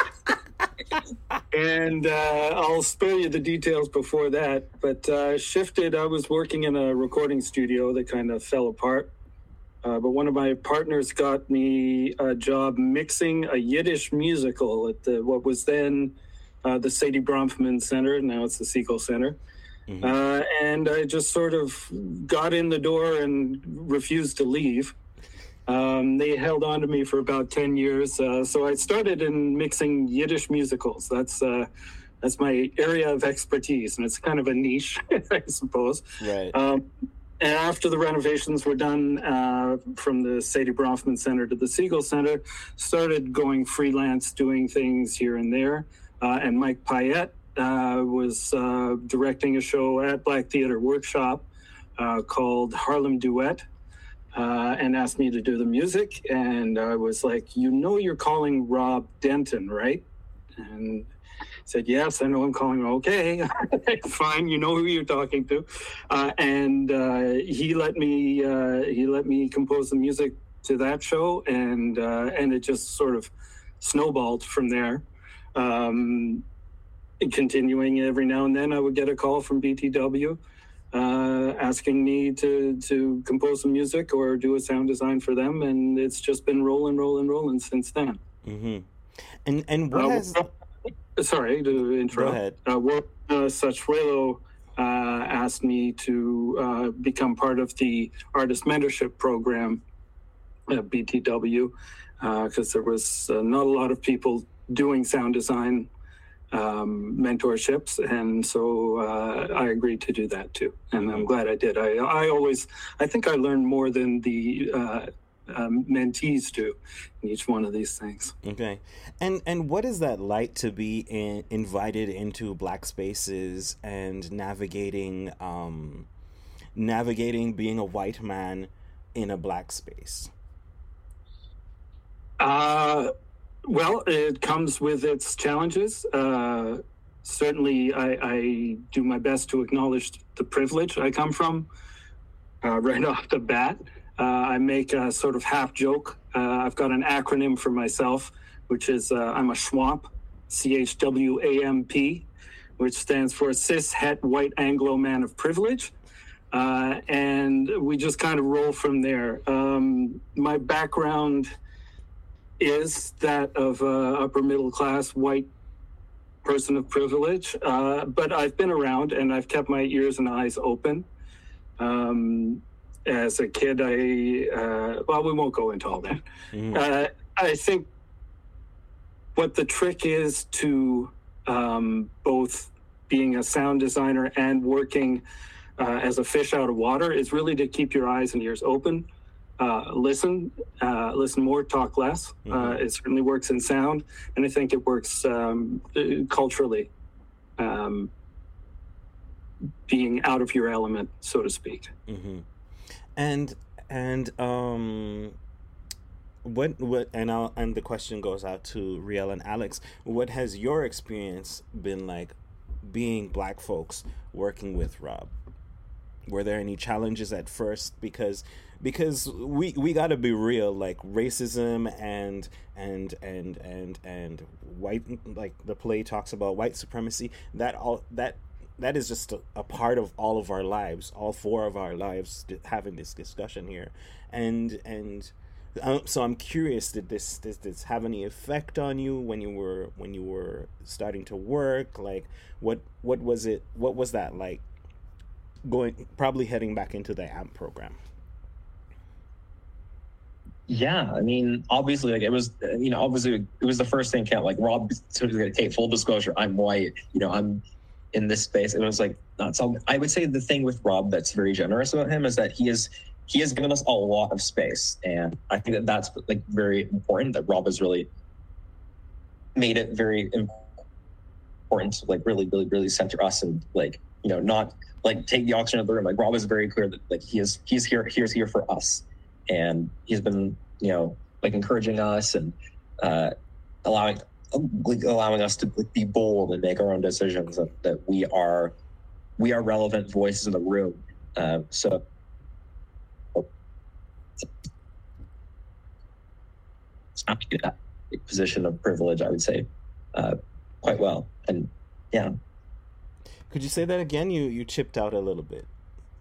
and uh, I'll spare you the details before that. But uh, shifted, I was working in a recording studio that kind of fell apart. Uh, but one of my partners got me a job mixing a Yiddish musical at the, what was then uh, the Sadie Bronfman Center. Now it's the Segal Center. Mm-hmm. Uh, and I just sort of got in the door and refused to leave. Um, they held on to me for about ten years. Uh, so I started in mixing Yiddish musicals. That's uh, that's my area of expertise. And it's kind of a niche, I suppose. Right. Um, And after the renovations were done uh, from the Sadie Bronfman Center to the Segal Center, started going freelance, doing things here and there. Uh, and Mike Payette uh, was uh, directing a show at Black Theater Workshop uh, called Harlem Duet uh, and asked me to do the music. And I was like, you know you're calling Rob Denton, right? And said, yes, I know I'm calling. Okay, fine. You know who you're talking to. Uh, and uh, he let me uh, he let me compose the music to that show, and uh, and it just sort of snowballed from there. Um, continuing every now and then, I would get a call from B T W uh, asking me to to compose some music or do a sound design for them, and it's just been rolling, rolling, rolling since then. Mm-hmm. And and what uh, has Sorry to interrupt. Go ahead. Uh, Warren uh, Sachuelo uh, asked me to uh, become part of the artist mentorship program at B T W because uh, there was uh, not a lot of people doing sound design um, mentorships, and so uh, I agreed to do that too, and I'm glad I did. I I always I think I learned more than the uh, Um, mentees do in each one of these things. Okay, and and what is that like to be in, invited into Black spaces and navigating um, navigating being a white man in a Black space? Uh, well, it comes with its challenges. Uh, certainly, I, I do my best to acknowledge the privilege I come from uh, right off the bat. Uh, I make a sort of half joke. Uh, I've got an acronym for myself, which is uh, I'm a schwamp, C H W A M P, which stands for cis het white Anglo man of privilege. Uh, and we just kind of roll from there. Um, my background is that of a upper middle class white person of privilege, uh, but I've been around and I've kept my ears and eyes open. Um, As a kid, I, uh, well, we won't go into all that. Mm. Uh, I think what the trick is to um, both being a sound designer and working uh, as a fish out of water is really to keep your eyes and ears open. Uh, listen, uh, listen more, talk less. Mm-hmm. Uh, it certainly works in sound, and I think it works um, culturally, um, being out of your element, so to speak. Mm-hmm. And and um, what what and I'll, and the question goes out to Riel and Alex. What has your experience been like, being Black folks working with Rob? Were there any challenges at first? Because because we we got to be real, like racism and and and and and white, like the play talks about white supremacy, that all that that is just a, a part of all of our lives, all four of our lives, having this discussion here. And and um, so I'm curious, did this did this have any effect on you when you were when you were starting to work? Like what what was it what was that like, going probably heading back into the A M P program? Yeah, I mean, obviously, like it was, you know, obviously it was the first thing count. Like Rob, sort of, hey, full disclosure, I'm white. You know, I'm in this space. It was like that's all. I would say the thing with Rob that's very generous about him is that he is he has given us a lot of space, and I think that that's like very important. That Rob has really made it very important to like really, really, really center us and like, you know, not like take the oxygen of the room. Like Rob is very clear that like he is he's here he's here for us. And he's been, you know, like encouraging us and uh, allowing like, allowing us to like, be bold and make our own decisions. That, that we are we are relevant voices in the room. Uh, so it's not a position of privilege, I would say, uh, quite well. And yeah. Could you say that again? You you chipped out a little bit.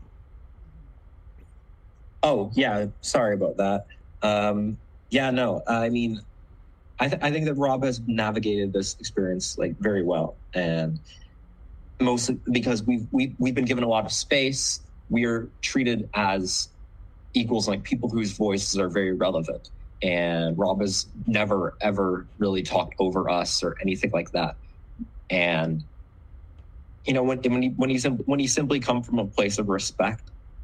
Oh, yeah. Sorry about that. Um, yeah, no, I mean, I, th- I think that Rob has navigated this experience like very well. And mostly because we've, we've, we've been given a lot of space. We are treated as equals, like people whose voices are very relevant. And Rob has never, ever really talked over us or anything like that. And, you know, when, when, he, when, he, when he simply come from a place of respect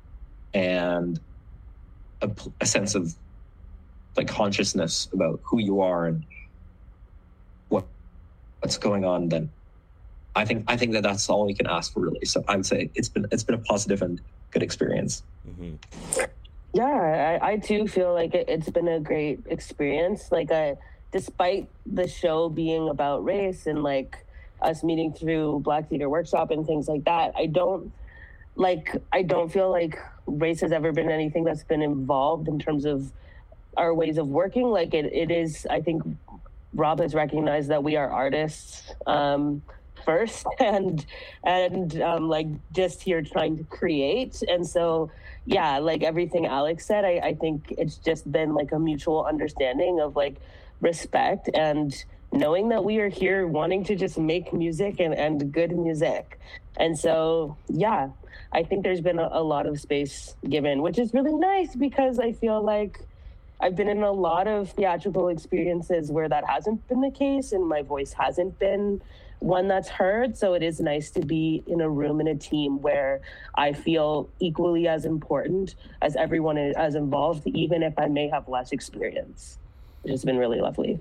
and A, a sense of like consciousness about who you are and what what's going on, then I think I think that that's all we can ask for, really. So I would say it's been it's been a positive and good experience. Mm-hmm. Yeah, I, I too feel like it, it's been a great experience. Like, I, despite the show being about race and like us meeting through Black Theater Workshop and things like that, I don't. Like, I don't feel like race has ever been anything that's been involved in terms of our ways of working. Like, it, it is, I think Rob has recognized that we are artists um, first and, and um, like, just here trying to create. And so, yeah, like everything Alex said, I, I think it's just been like a mutual understanding of like respect and knowing that we are here wanting to just make music and, and good music. And so, yeah, I think there's been a, a lot of space given, which is really nice because I feel like I've been in a lot of theatrical experiences where that hasn't been the case and my voice hasn't been one that's heard. So it is nice to be in a room in a team where I feel equally as important as everyone is as involved, even if I may have less experience. It has been really lovely.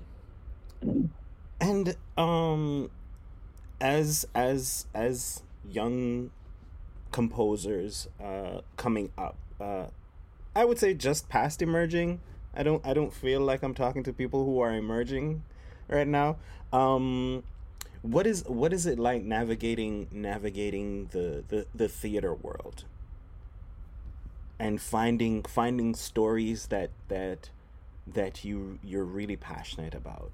And um, as as as young composers uh, coming up, uh, I would say just past emerging. I don't I don't feel like I'm talking to people who are emerging right now. Um, what is what is it like navigating navigating the, the, the theater world and finding finding stories that that that you you're really passionate about?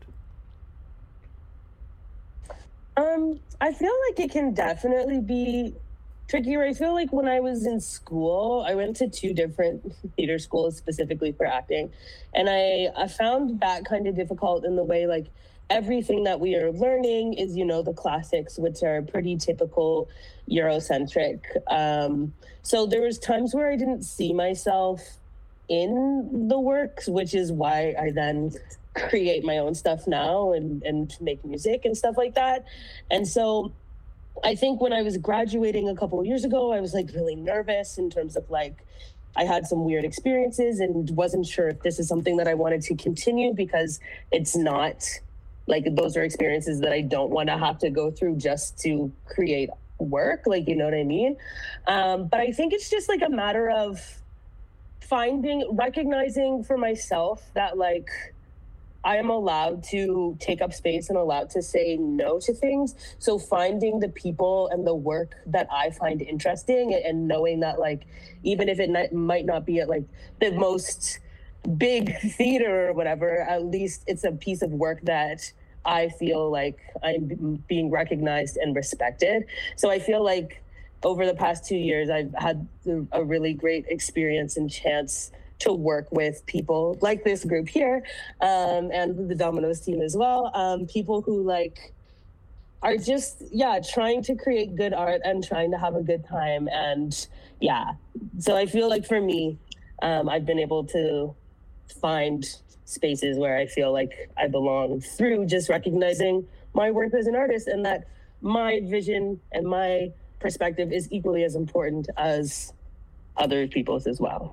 Um, I feel like it can definitely be trickier. I feel like when I was in school, I went to two different theater schools specifically for acting. And I, I found that kind of difficult in the way, like, everything that we are learning is, you know, the classics, which are pretty typical Eurocentric. Um, so there was times where I didn't see myself in the work, which is why I then create my own stuff now and, and make music and stuff like that. And so I think when I was graduating a couple of years ago, I was like really nervous in terms of like, I had some weird experiences and wasn't sure if this is something that I wanted to continue, because it's not like, those are experiences that I don't want to have to go through just to create work. Like, you know what I mean? Um, but I think it's just like a matter of finding, recognizing for myself that like, I am allowed to take up space and allowed to say no to things. So finding the people and the work that I find interesting, and knowing that like, even if it not, might not be at like the most big theater or whatever, at least it's a piece of work that I feel like I'm being recognized and respected. So I feel like over the past two years, I've had a really great experience and chance to work with people like this group here, um, and the Dominoes team as well. Um, people who like are just, yeah, trying to create good art and trying to have a good time. And yeah, so I feel like for me, um, I've been able to find spaces where I feel like I belong through just recognizing my work as an artist, and that my vision and my perspective is equally as important as other people's as well.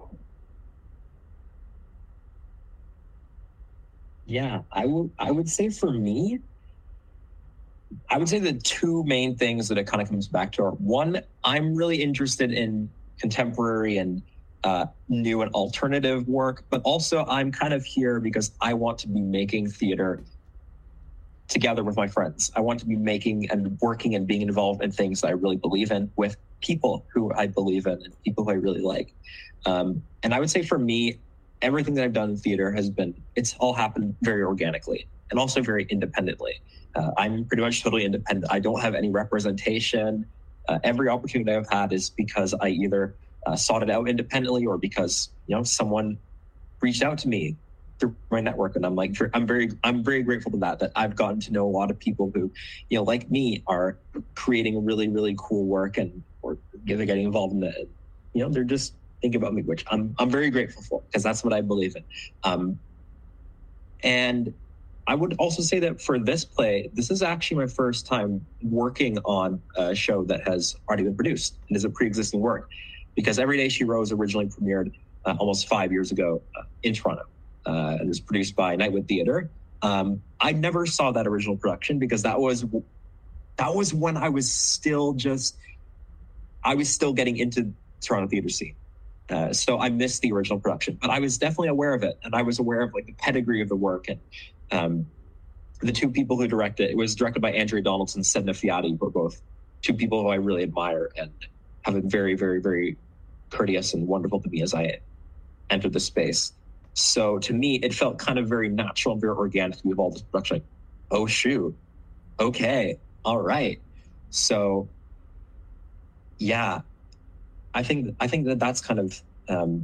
Yeah, I would I would say for me, I would say the two main things that it kind of comes back to are, one, I'm really interested in contemporary and uh, new and alternative work, but also I'm kind of here because I want to be making theater together with my friends. I want to be making and working and being involved in things that I really believe in with people who I believe in and people who I really like. Um, and I would say for me, everything that I've done in theater has been, it's all happened very organically and also very independently. Uh, I'm pretty much totally independent. I don't have any representation. Uh, every opportunity I've had is because I either uh, sought it out independently or because, you know, someone reached out to me through my network. And I'm like, I'm very, I'm very grateful to that, that I've gotten to know a lot of people who, you know, like me, are creating really, really cool work and, or getting involved in the, you know, they're just thinking about me, which I'm, I'm very grateful for, because that's what I believe in. Um, and I would also say that for this play, this is actually my first time working on a show that has already been produced and is a pre-existing work, because Every Day She Rose originally premiered uh, almost five years ago uh, in Toronto. Uh, and was produced by Nightwood Theatre. Um, I never saw that original production because that was that was when I was still just I was still getting into Toronto theatre scene. Uh, so I missed the original production, but I was definitely aware of it, and I was aware of like the pedigree of the work and um, the two people who directed it. It was directed by Andrea Donaldson, Sedna Fiati, who are both two people who I really admire and have been very, very, very courteous and wonderful to me as I entered the space. So to me, it felt kind of very natural and very organic to be involved in this production. Like, oh, shoot. Okay. All right. So, yeah, I think I think that that's kind of um,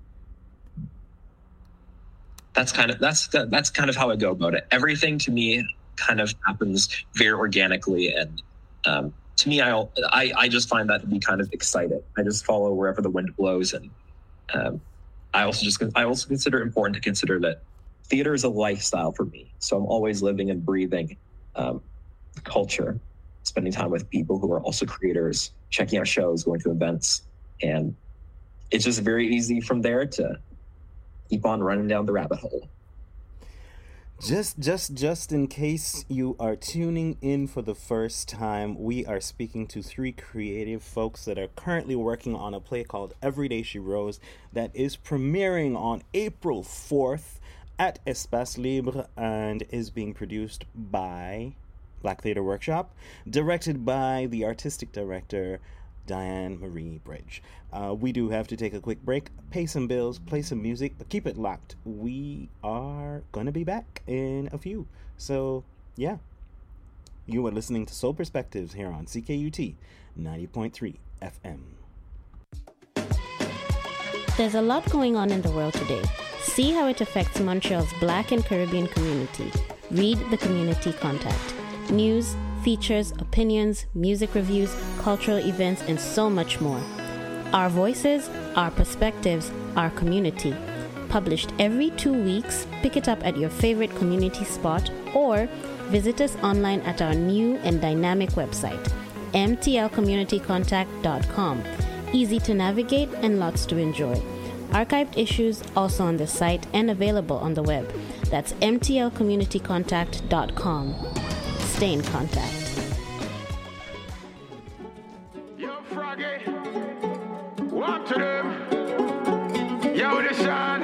that's kind of that's that, that's kind of how I go about it. Everything to me kind of happens very organically, and um, to me, I, I I just find that to be kind of exciting. I just follow wherever the wind blows, and um, I also just I also consider it important to consider that theater is a lifestyle for me. So I'm always living and breathing um, culture, spending time with people who are also creators, checking out shows, going to events, and it's just very easy from there to keep on running down the rabbit hole. Just, just, just in case you are tuning in for the first time, we are speaking to three creative folks that are currently working on a play called Every Day She Rose that is premiering on April fourth at Espace Libre and is being produced by Black Theatre Workshop, directed by the artistic director Diane Marie Bridge. Uh, we do have to take a quick break, pay some bills, play some music, but keep it locked. We are going to be back in a few. So, yeah. You are listening to Soul Perspectives here on C K U T ninety point three F M. There's a lot going on in the world today. See how it affects Montreal's Black and Caribbean community. Read the Community Contact. News, features, opinions, music reviews, cultural events, and so much more. Our voices, our perspectives, our community. published every two weeks. Pick it up at your favorite community spot or visit us online at our new and dynamic website, m t l community contact dot com. Easy to navigate and lots to enjoy. Archived issues also on the site and available on the web. That's m t l community contact dot com. Stay in contact. Yo, Froggy, walk to them. Yo, Deshaun.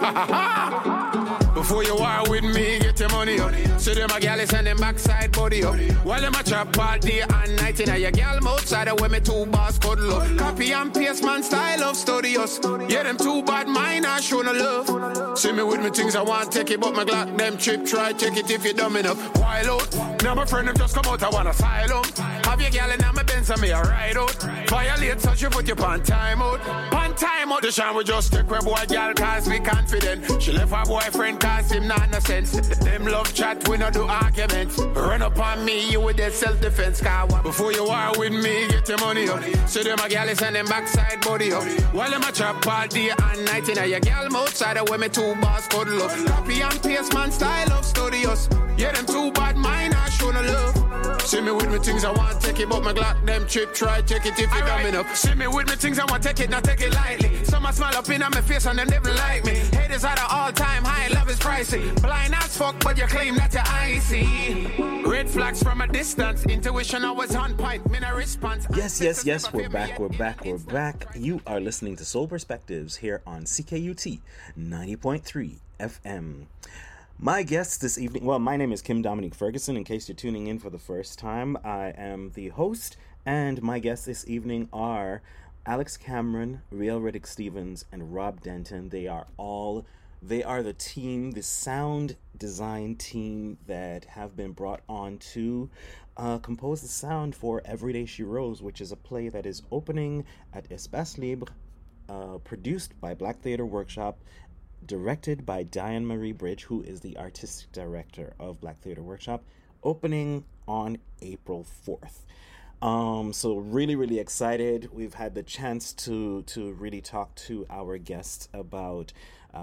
Before you war with me, get your money up. See them a gal is send them backside body up. While them a trap all day and night in a your gal outside of where me two bars cuddle up. Copy and paste man style of studios. Yeah, them two bad mind I show no love. See me with me things I want take it, but my Glock them trip try take it if you dumb enough. Wild out. Now my friend them just come out I want asylum. Have your gal in my Benz and me a ride out. Violate such you put your pan time out. Pan time out. The shine we just take where boy gal cause we confident. She left her boyfriend cause him not no sense. Them love chat, we not do arguments. Run up on me, you with that self-defense car. Before you war with me, get your money up. See them a gal is send them backside body up. While them a trap all day and night in a your gal outside of where me two bars cuddle up. Copy and paste man style of studios. Yeah, them two bad mind I show no love. See me with me things I want take it, but my Glock them trip try take it if you dumb enough. See me with me things I want take it, not take it lightly. Some a smile up in on my face and them never like me. Haters at an all-time high, love is pricey. Blind as fuck, but you claim that you're icy. Red flags from a distance, intuition always on point, me no response. Yes, yes, yes, we're back, we're back, we're back. You are listening to Soul Perspectives here on C K U T ninety point three F M. My guest this evening, well, my name is Kim Dominique Ferguson. In case you're tuning in for the first time, I am the host, and my guests this evening are Alex Cameron, Riel Riddick Stevens, and Rob Denton. They are all, they are the team, the sound design team that have been brought on to uh, compose the sound for Every Day She Rose, which is a play that is opening at Espace Libre, uh, produced by Black Theatre Workshop, directed by Diane Marie Bridge, who is the artistic director of Black Theatre Workshop, opening on April fourth. Um, so really, really excited. We've had the chance to to really talk to our guests about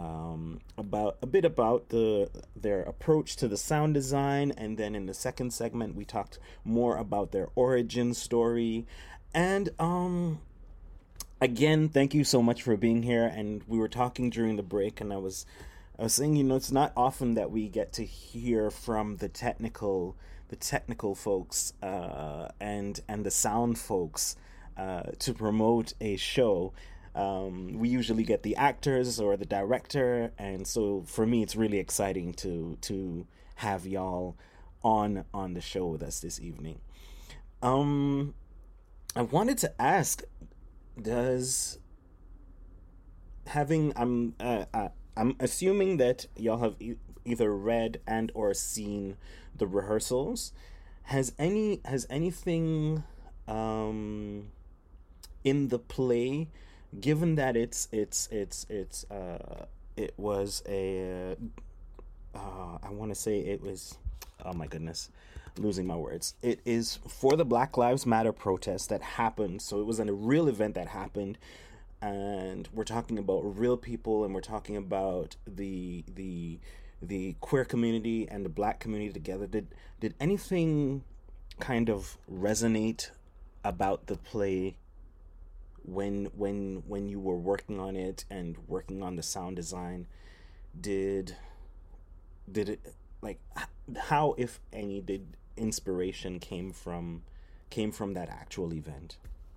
um, about a bit about the their approach to the sound design, and then in the second segment we talked more about their origin story. And um, again, thank you so much for being here. And we were talking during the break, and I was I was saying, you know, it's not often that we get to hear from the technical. the technical folks uh, and and the sound folks uh, to promote a show. Um, we usually get the actors or the director, and so for me it's really exciting to to have y'all on on the show with us this evening. Um, I wanted to ask, does having I'm uh, uh, I'm assuming that y'all have e- either read and or seen the rehearsals. Has any has anything um in the play, given that it's it's it's it's uh it was a uh I want to say it was oh my goodness losing my words it is for the Black Lives Matter protest that happened, so it was a real event that happened, and we're talking about real people, and we're talking about the the the queer community and the Black community together. Did did anything kind of resonate about the play when when when you were working on it and working on the sound design? Did did it, like, how, if any, did inspiration came from came from that actual event?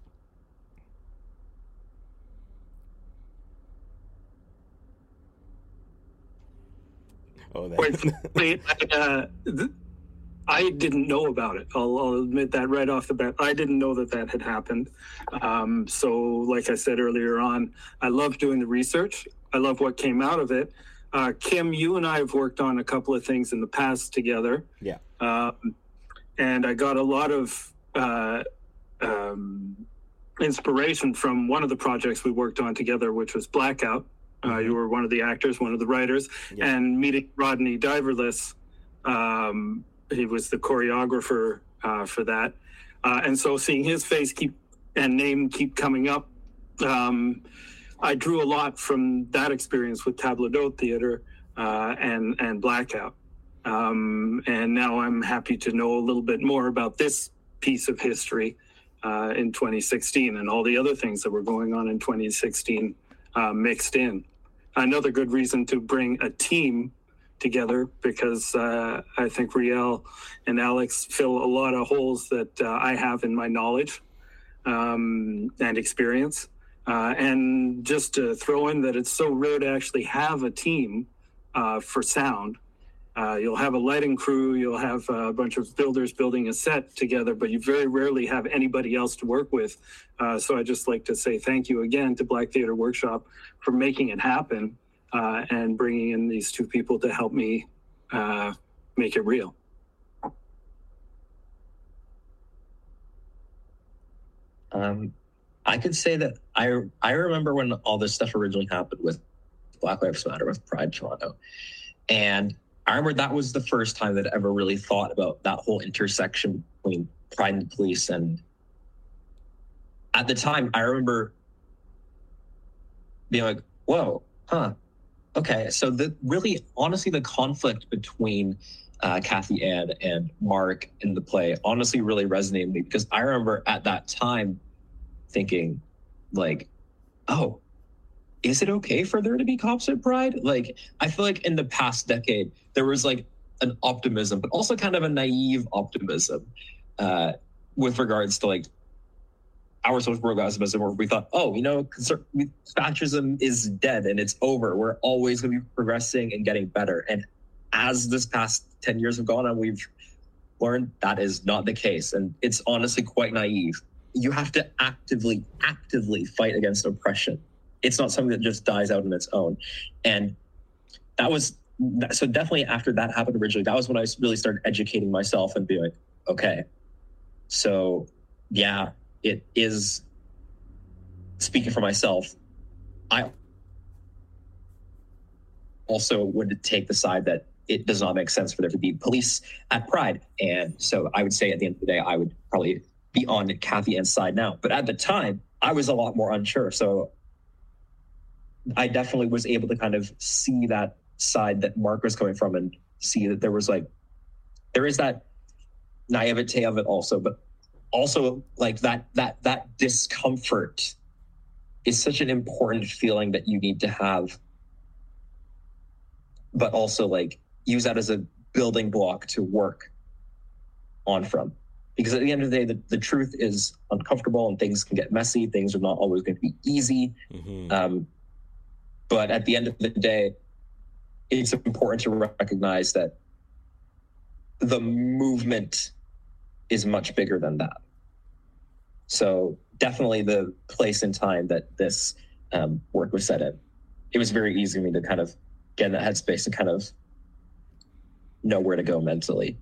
Oh, that. uh, th- I didn't know about it. I'll, I'll admit that right off the bat. I didn't know that that had happened. Um, so, like I said earlier on, I love doing the research. I love what came out of it. Uh, Kim, you and I have worked on a couple of things in the past together. Yeah. Um, and I got a lot of uh, um, inspiration from one of the projects we worked on together, which was Blackout. Uh, you were one of the actors, one of the writers, yeah. And meeting Rodney Diverless, um, he was the choreographer uh, for that. Uh, and so seeing his face keep and name keep coming up, um, I drew a lot from that experience with Table d'Hôte Theater uh, and, and Blackout. Um, and now I'm happy to know a little bit more about this piece of history uh, in twenty sixteen and all the other things that were going on in twenty sixteen uh, mixed in. Another good reason to bring a team together, because uh, I think Riel and Alex fill a lot of holes that uh, I have in my knowledge um, and experience. Uh, and just to throw in that it's so rare to actually have a team uh, for sound. Uh, you'll have a lighting crew, you'll have a bunch of builders building a set together, but you very rarely have anybody else to work with. Uh, so I'd just like to say thank you again to Black Theater Workshop for making it happen uh, and bringing in these two people to help me uh, make it real. Um, I could say that I I remember when all this stuff originally happened with Black Lives Matter, with Pride Toronto, and I remember that was the first time that I ever really thought about that whole intersection between Pride and police. And at the time, I remember being like, whoa, huh, okay. So the really, honestly, the conflict between uh, Kathy Ann and Mark in the play honestly really resonated with me, because I remember at that time thinking like, oh, is it okay for there to be cops at Pride? Like, I feel like in the past decade, there was like an optimism, but also kind of a naive optimism uh, with regards to like our social progressivism, where we thought, oh, you know, conser- fascism is dead and it's over. We're always going to be progressing and getting better. And as this past ten years have gone on, we've learned that is not the case. And it's honestly quite naive. You have to actively, actively fight against oppression. It's not something that just dies out on its own. And that was, so definitely after that happened originally, that was when I really started educating myself and being like, okay, so yeah, it is, speaking for myself, I also would take the side that it does not make sense for there to be police at Pride. And so I would say at the end of the day, I would probably be on Kathy Ann's side now. But at the time, I was a lot more unsure. So I definitely was able to kind of see that side that Mark was coming from and see that there was like, there is that naivete of it also, but also like that, that, that discomfort is such an important feeling that you need to have, but also like use that as a building block to work on from. Because at the end of the day, the, the truth is uncomfortable and things can get messy. Things are not always going to be easy. Mm-hmm. Um, But at the end of the day, it's important to recognize that the movement is much bigger than that. So definitely the place and time that this um, work was set in, it was very easy for me to kind of get in that headspace and kind of know where to go mentally.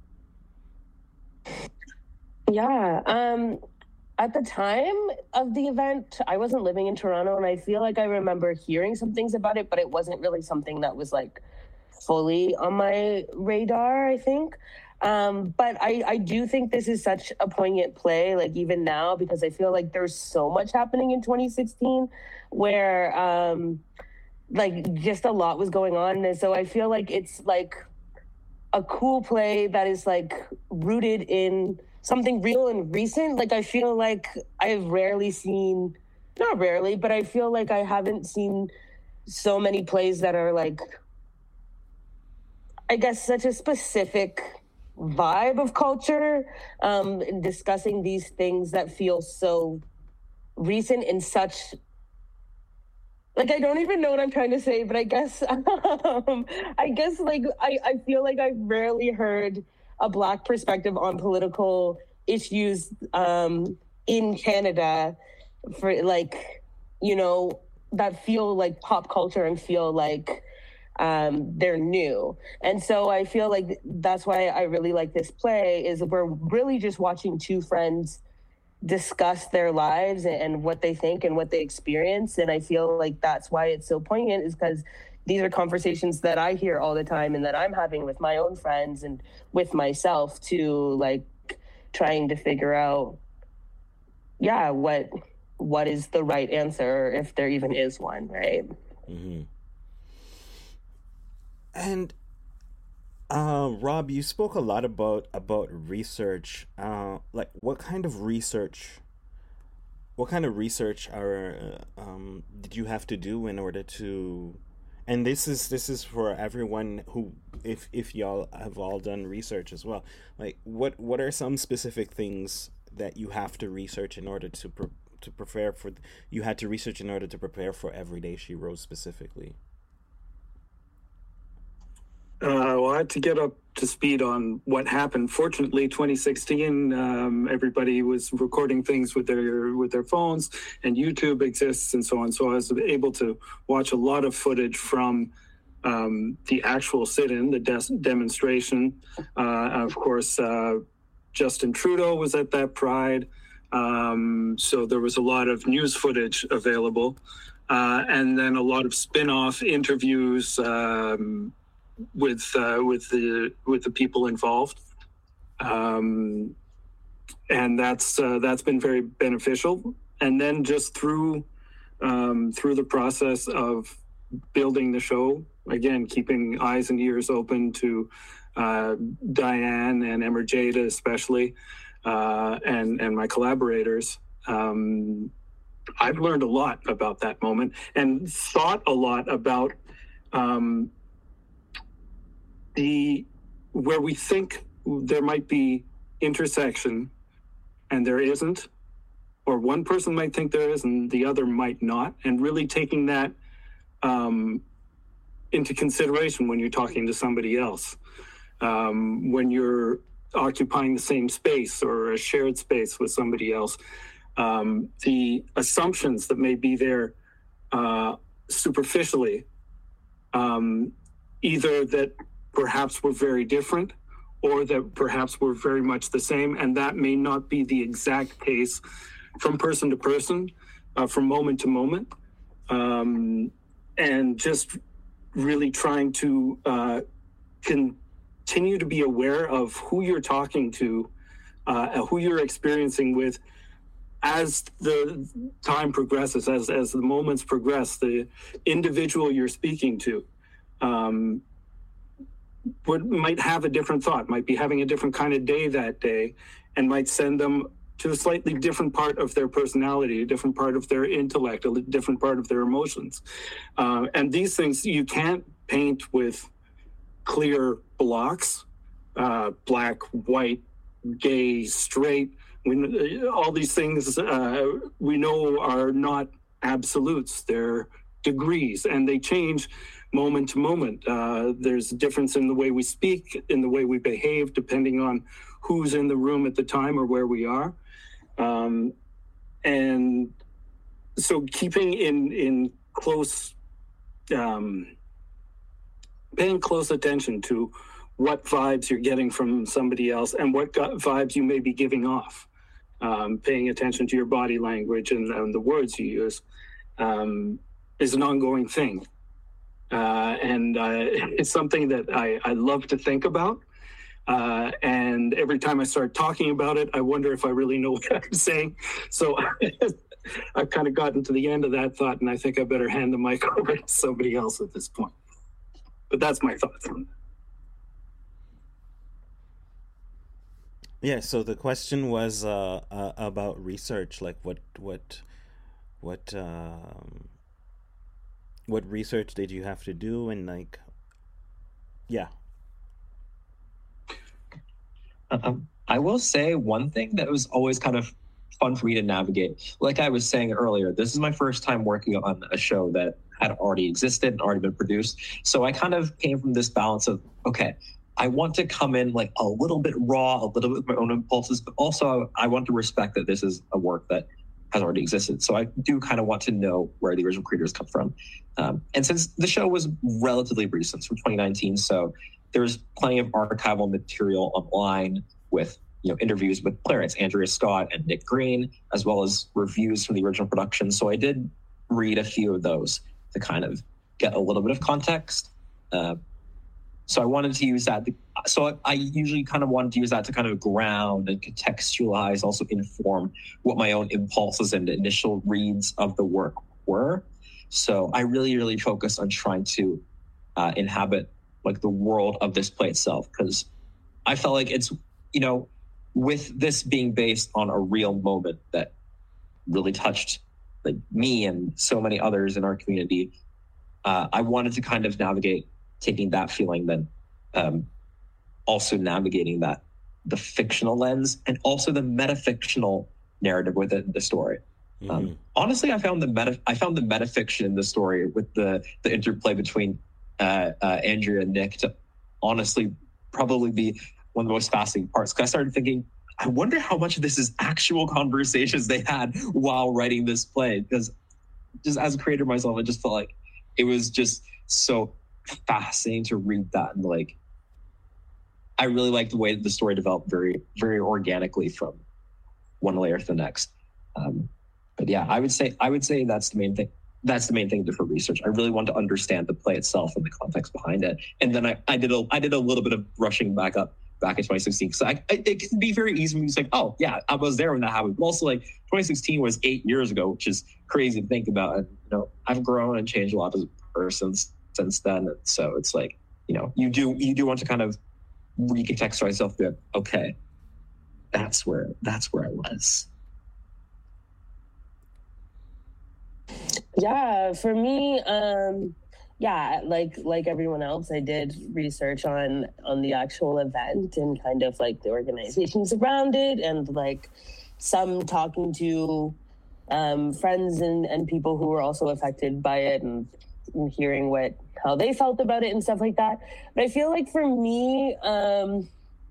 Yeah. Um, at the time of the event, I wasn't living in Toronto, and I feel like I remember hearing some things about it, but it wasn't really something that was like fully on my radar, I think. Um, but I, I do think this is such a poignant play, like even now, because I feel like there's so much happening in twenty sixteen where um, like just a lot was going on. And so I feel like it's like a cool play that is like rooted in something real and recent. Like I feel like I've rarely seen, not rarely, but I feel like I haven't seen so many plays that are like, I guess, such a specific vibe of culture, um, in discussing these things that feel so recent in such, like, I don't even know what I'm trying to say, but I guess, um, I guess like, I, I feel like I've rarely heard a Black perspective on political issues um, in Canada for like, you know, that feel like pop culture and feel like um, they're new. And so I feel like that's why I really like this play, is we're really just watching two friends discuss their lives and what they think and what they experience. And I feel like that's why it's so poignant, is because these are conversations that I hear all the time and that I'm having with my own friends and with myself too, like trying to figure out, yeah, what what is the right answer, if there even is one, right? Mm-hmm. And uh, Rob, you spoke a lot about about research. Uh, like, what kind of research? What kind of research are uh, um, did you have to do in order to? And this is this is for everyone who, if if y'all have all done research as well. Like, what what are some specific things that you have to research in order to pre- to prepare for? You had to research in order to prepare for Everyday She Rose specifically. Uh, well, I had to get up to speed on what happened. Fortunately, twenty sixteen, um, everybody was recording things with their with their phones, and YouTube exists and so on. So I was able to watch a lot of footage from um, the actual sit-in, the de- demonstration. Uh, of course, uh, Justin Trudeau was at that Pride, um, so there was a lot of news footage available, uh, and then a lot of spin-off interviews. Um, with uh, with the with the people involved, um, and that's uh, that's been very beneficial. And then just through um, through the process of building the show, again, keeping eyes and ears open to uh, Diane and Emma Jada especially, uh, and and my collaborators. Um, I've learned a lot about that moment and thought a lot about. Um, The where we think there might be intersection and there isn't, or one person might think there is and the other might not, and really taking that um, into consideration when you're talking to somebody else, um, when you're occupying the same space or a shared space with somebody else, um, the assumptions that may be there uh, superficially, um, either that perhaps we're very different, or that perhaps we're very much the same, and that may not be the exact case from person to person, uh, from moment to moment, um, and just really trying to uh, continue to be aware of who you're talking to, uh, who you're experiencing with, as the time progresses, as as the moments progress, the individual you're speaking to. Um, Would, might have a different thought, might be having a different kind of day that day, and might send them to a slightly different part of their personality, a different part of their intellect, a different part of their emotions. Uh, and these things you can't paint with clear blocks, uh, black, white, gay, straight. We, all these things uh, we know are not absolutes. They're degrees, and they change moment to moment. Uh, there's a difference in the way we speak, in the way we behave, depending on who's in the room at the time or where we are. Um, and so keeping in, in close, um, paying close attention to what vibes you're getting from somebody else and what vibes you may be giving off. Um, paying attention to your body language and, and the words you use um, is an ongoing thing. Uh, and uh, it's something that I, I love to think about. Uh, and every time I start talking about it, I wonder if I really know what I'm saying. So I've kind of gotten to the end of that thought, and I think I better hand the mic over to somebody else at this point. But that's my thoughts on that. Yeah, so the question was uh, uh, about research, like what what what um, what research did you have to do, and like, yeah. Um, I will say one thing that was always kind of fun for me to navigate. Like I was saying earlier, this is my first time working on a show that had already existed and already been produced. So I kind of came from this balance of, okay, I want to come in like a little bit raw, a little bit with my own impulses, but also I want to respect that this is a work that has already existed. So I do kind of want to know where the original creators come from. Um, and since the show was relatively recent, it's from twenty nineteen, so there's plenty of archival material online with, you know, interviews with playwrights Andrea Scott and Nick Green, as well as reviews from the original production. So I did read a few of those to kind of get a little bit of context. Uh, so I wanted to use that. To, so I, I usually kind of wanted to use that to kind of ground and contextualize, also inform what my own impulses and initial reads of the work were. So I really, really focused on trying to uh, inhabit like the world of this play itself, because I felt like it's, you know, with this being based on a real moment that really touched like me and so many others in our community, uh, I wanted to kind of navigate taking that feeling, then um, also navigating that, the fictional lens and also the metafictional narrative within the story. Mm-hmm. Um, honestly, I found the meta, I found the metafiction in the story with the the interplay between uh, uh, Andrea and Nick to honestly probably be one of the most fascinating parts. Because I started thinking, I wonder how much of this is actual conversations they had while writing this play. Because just as a creator myself, I just felt like it was just so fascinating to read that. And like, I really liked the way that the story developed very, very organically from one layer to the next. Um, but yeah, I would say, I would say that's the main thing. That's the main thing to do for research. I really want to understand the play itself and the context behind it. And then I, I did a, I did a little bit of brushing back up back in twenty sixteen. Because I, I, it can be very easy when you say, oh yeah, I was there when that happened. But also like twenty sixteen was eight years ago, which is crazy to think about. And you know, I've grown and changed a lot as a person since then. And so it's like, you know, you do, you do want to kind of recontextualize yourself. That okay, that's where, that's where I was. Yeah, for me, um, yeah, like like everyone else, I did research on on the actual event and kind of like the organizations around it, and like some talking to um, friends and, and people who were also affected by it, and, and hearing what how they felt about it and stuff like that. But I feel like for me, um,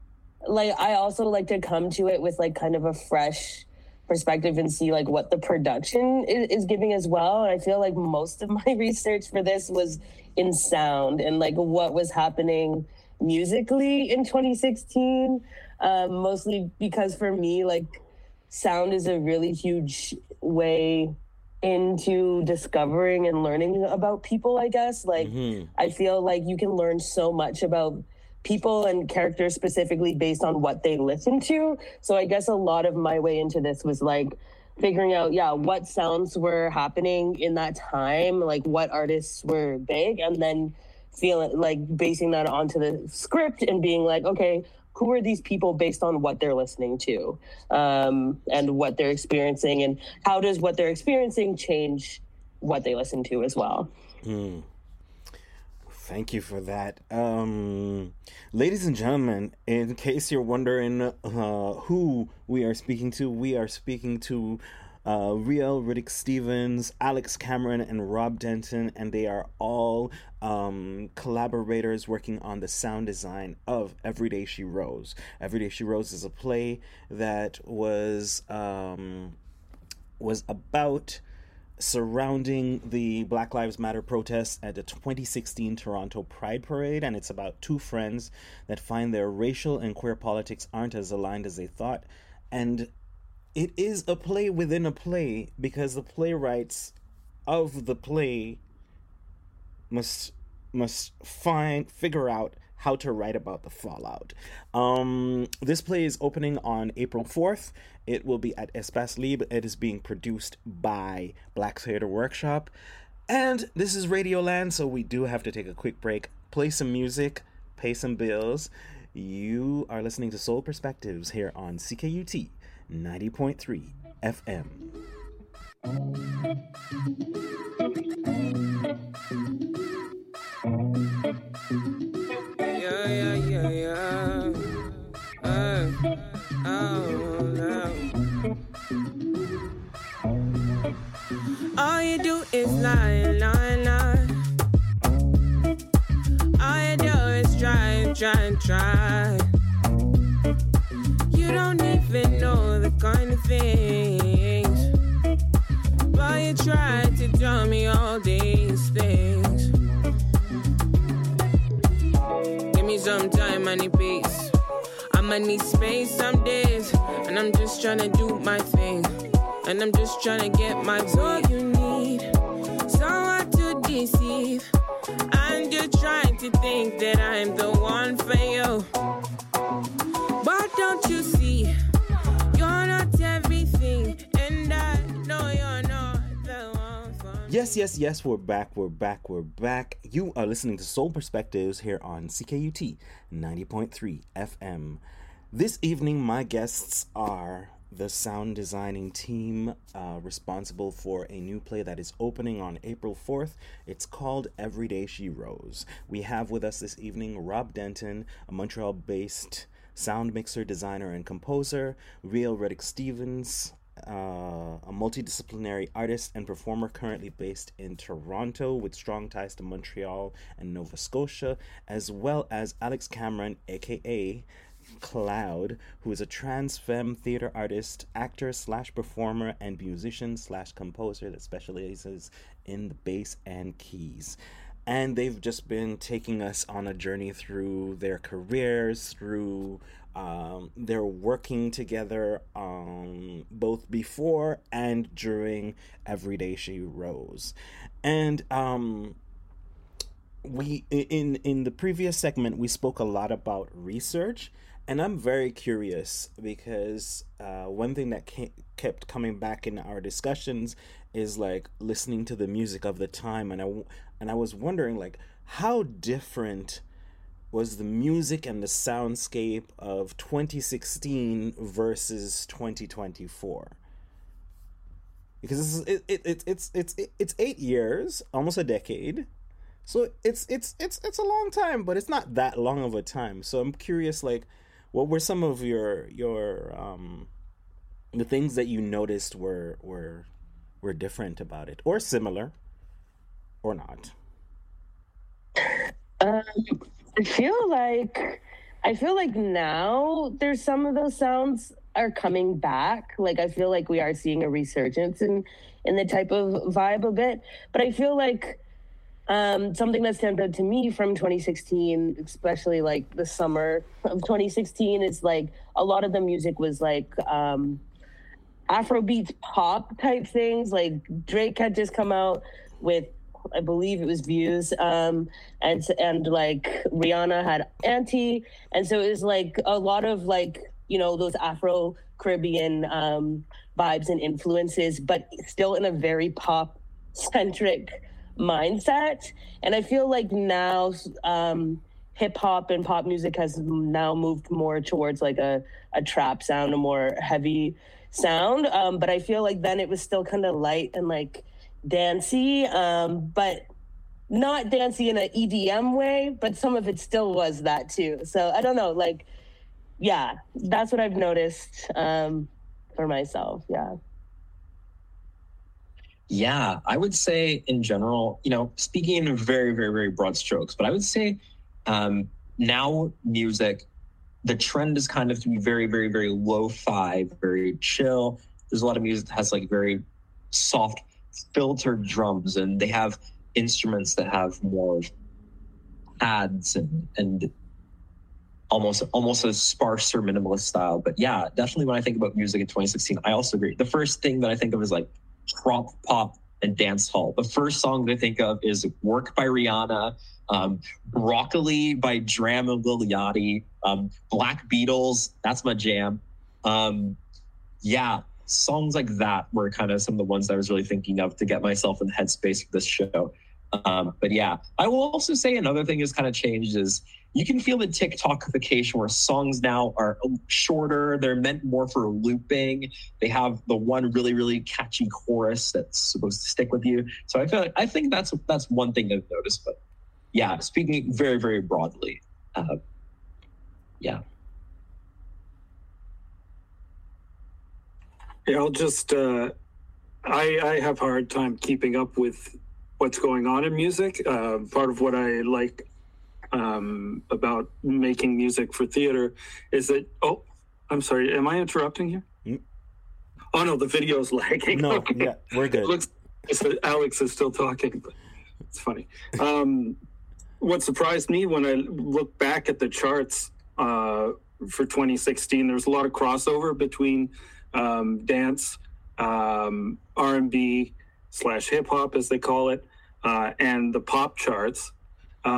like I also like to come to it with like kind of a fresh perspective and see like what the production is, is giving as well. And I feel like most of my research for this was in sound and like what was happening musically in twenty sixteen, um, mostly because for me, like sound is a really huge way into discovering and learning about people, I guess. Like, mm-hmm. I feel like you can learn so much about people and characters specifically based on what they listen to. So I guess a lot of my way into this was like figuring out, yeah, what sounds were happening in that time, like what artists were big, and then feeling like basing that onto the script and being like, okay, who are these people based on what they're listening to, um, and what they're experiencing, and how does what they're experiencing change what they listen to as well. Mm. Thank you for that. Um, ladies and gentlemen, in case you're wondering uh, who we are speaking to, we are speaking to uh, Riel Riddick Stevens, Alex Cameron, and Rob Denton, and they are all um, collaborators working on the sound design of Every Day She Rose. Every Day She Rose is a play that was um, was about surrounding the Black Lives Matter protests at the twenty sixteen Toronto Pride Parade, and it's about two friends that find their racial and queer politics aren't as aligned as they thought. And it is a play within a play, because the playwrights of the play must must find figure out how to write about the fallout. Um, this play is opening on April fourth. It will be at Espace Libre. It is being produced by Black Theatre Workshop. And this is Radioland, so we do have to take a quick break, play some music, pay some bills. You are listening to Soul Perspectives here on C K U T ninety point three F M. Yeah, yeah, yeah, yeah. Uh, oh, no. All you do is lie, lie, lie. All you do is try, try, try. You don't even know the kind of things, but you try to tell me all these things. Give me some time, I need peace. I'ma need space some days, and I'm just trying to do my thing, and I'm just trying to get my way. You need someone to deceive, and you're trying to think that I'm the one for you. But don't you see, you're not everything, and I know you're not the one for me. Yes, yes, yes, we're back, we're back, we're back. You are listening to Soul Perspectives here on C K U T ninety point three F M. This evening, my guests are the sound designing team uh, responsible for a new play that is opening on April fourth. It's called Every Day She Rose. We have with us this evening Rob Denton, a Montreal-based sound mixer, designer, and composer, Real Reddick Stevens, uh, a multidisciplinary artist and performer currently based in Toronto with strong ties to Montreal and Nova Scotia, as well as Alex Cameron, aka Cloud, who is a trans femme theater artist, actor slash performer, and musician slash composer that specializes in the bass and keys. And they've just been taking us on a journey through their careers, through um, their working together, um, both before and during Every Day She Rose. And um, we in in the previous segment we spoke a lot about research. And I'm very curious because uh, one thing that came, kept coming back in our discussions is like listening to the music of the time, and I and I was wondering like how different was the music and the soundscape of twenty sixteen versus twenty twenty-four? Because this is, it, it, it it's it's it's eight years, almost a decade. So it's it's it's it's a long time, but it's not that long of a time. So I'm curious, like, what were some of your your um the things that you noticed were were were different about it, or similar, or not? Um, I feel like I feel like now there's some of those sounds are coming back. Like I feel like we are seeing a resurgence in in the type of vibe a bit, but I feel like. Um, something that stands out to me from twenty sixteen, especially like the summer of twenty sixteen, is like a lot of the music was like um, Afrobeats pop type things. Like Drake had just come out with, I believe it was Views, um, and and like Rihanna had Anti, and so it was like a lot of like, you know, those Afro Caribbean um, vibes and influences, but still in a very pop centric mindset. And I feel like now um hip hop and pop music has now moved more towards like a, a trap sound, a more heavy sound, um but I feel like then it was still kind of light and like dancey, um but not dancey in an E D M way, but some of it still was that too. So I don't know, like, yeah, that's what I've noticed um for myself. Yeah. Yeah, I would say in general, you know, speaking in very, very, very broad strokes, but I would say um, now music, the trend is kind of to be very, very, very lo-fi, very chill. There's a lot of music that has like very soft filtered drums, and they have instruments that have more pads and and almost almost a sparser minimalist style. But yeah, definitely when I think about music in twenty sixteen, I also agree. The first thing that I think of is like trop pop and dance hall. The first song that I think of is Work by Rihanna, um, Broccoli by Dram and Lil Yachty, um, Black Beatles, that's my jam. Um, yeah, songs like that were kind of some of the ones that I was really thinking of to get myself in the headspace for this show. Um, but yeah, I will also say another thing has kind of changed is you can feel the TikTokification where songs now are shorter. They're meant more for looping. They have the one really, really catchy chorus that's supposed to stick with you. So I feel like, I think that's that's one thing I've noticed. But yeah, speaking very, very broadly, uh, yeah. Yeah, I'll just, uh, I, I have a hard time keeping up with what's going on in music. Uh, part of what I like um, about making music for theater is that, oh, I'm sorry, am I interrupting here? Mm. Oh no, the video's lagging. No, okay. Yeah, we're good. It looks as if Alex is still talking, but it's funny. Um, what surprised me when I look back at the charts uh, for twenty sixteen, there's a lot of crossover between um, dance, um, R and B slash hip hop, as they call it, uh, and the pop charts. Uh,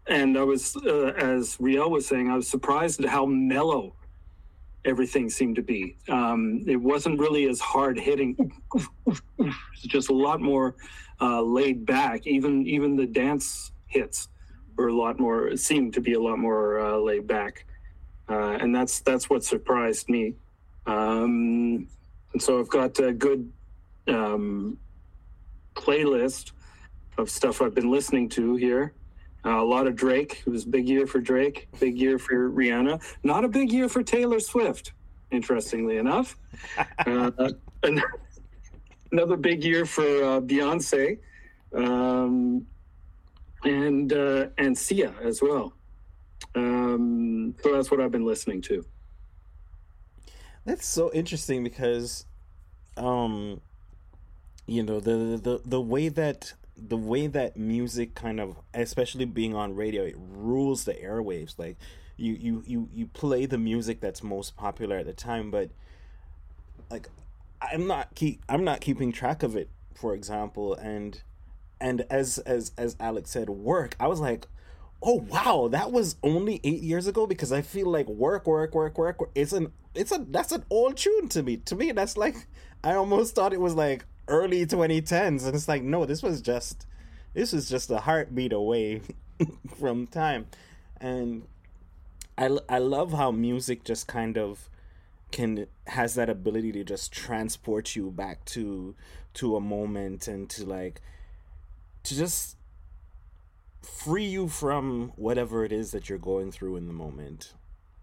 and I was, uh, as Riel was saying, I was surprised at how mellow everything seemed to be. Um, it wasn't really as hard hitting. It's just a lot more uh, laid back. Even even the dance hits were a lot more, seemed to be a lot more uh, laid back, uh, and that's that's what surprised me. Um, and so I've got a good um, playlist of stuff I've been listening to here. Uh, a lot of Drake. It was a big year for Drake, big year for Rihanna. Not a big year for Taylor Swift, interestingly enough. Uh, another big year for uh, Beyonce um, and uh, and Sia as well. Um, so that's what I've been listening to. That's so interesting because, um, you know, the the the way that. the way that music kind of, especially being on radio, it rules the airwaves. Like you, you, you, you play the music that's most popular at the time, but like I'm not keep I'm not keeping track of it, for example. And and as as as Alex said, work. I was like, oh wow, that was only eight years ago, because I feel like work, work, work, work. work it's an it's a that's an old tune to me. To me, that's like I almost thought it was like early twenty tens, and it's like, no, this was just this was just a heartbeat away from time. And I, I love how music just kind of can has that ability to just transport you back to to a moment, and to like to just free you from whatever it is that you're going through in the moment.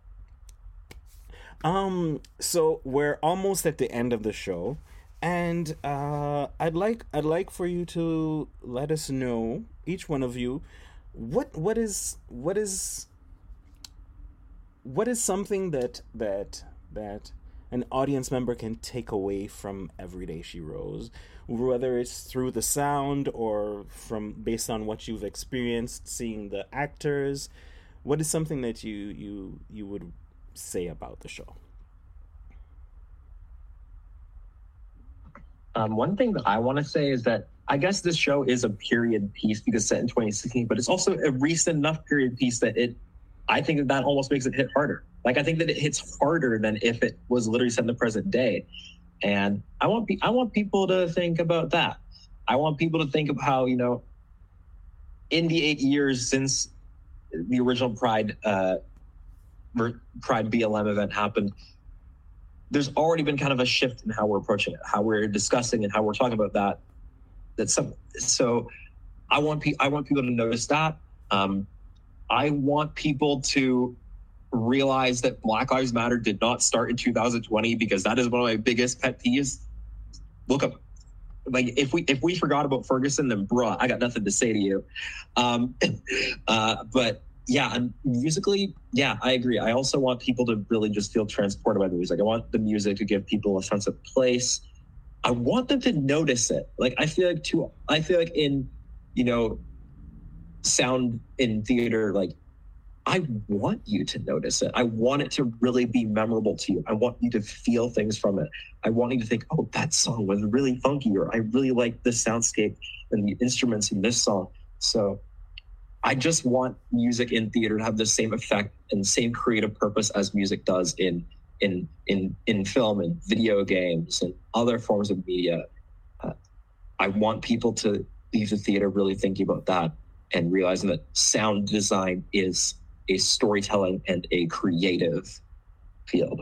Um so we're almost at the end of the show. And uh, I'd like I'd like for you to let us know, each one of you, what what is what is what is something that that that an audience member can take away from Every Day She Rose, whether it's through the sound or from based on what you've experienced seeing the actors. What is something that you you you would say about the show? Um, one thing that I want to say is that I guess this show is a period piece because it's set in twenty sixteen, but it's also a recent enough period piece that it, I think that that almost makes it hit harder. Like I think that it hits harder than if it was literally set in the present day. And I want pe- I want people to think about that. I want people to think of how, you know, in the eight years since the original Pride uh, Pride B L M event happened, there's already been kind of a shift in how we're approaching it, how we're discussing and how we're talking about that. That's some, so I want pe- I want people to notice that. Um, I want people to realize that Black Lives Matter did not start in two thousand twenty, because that is one of my biggest pet peeves. Look up, like if we if we forgot about Ferguson, then bruh, I got nothing to say to you. Um, uh, but. Yeah, and musically, yeah, I agree. I also want people to really just feel transported by the music. I want the music to give people a sense of place. I want them to notice it. Like I feel like too. I feel like in, you know, sound in theater, like I want you to notice it. I want it to really be memorable to you. I want you to feel things from it. I want you to think, oh, that song was really funky, or I really like the soundscape and the instruments in this song. So I just want music in theater to have the same effect and same creative purpose as music does in in in in film and video games and other forms of media. Uh, I want people to leave the theater really thinking about that and realizing that sound design is a storytelling and a creative field.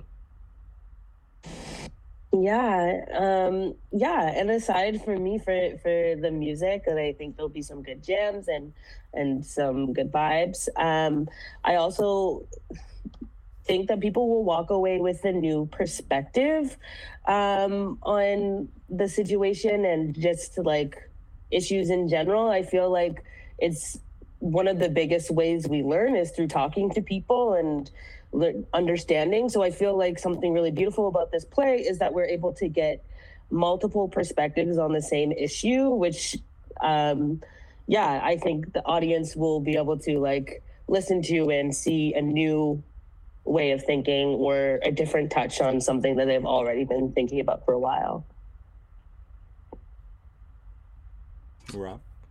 Yeah, um, yeah. And aside from me for for the music, and I think there'll be some good jams and and some good vibes. Um, I also think that people will walk away with a new perspective um, on the situation and just like issues in general. I feel like it's one of the biggest ways we learn is through talking to people and understanding. So I feel like something really beautiful about this play is that we're able to get multiple perspectives on the same issue, which, um, yeah, I think the audience will be able to like listen to and see a new way of thinking or a different touch on something that they've already been thinking about for a while. Rob?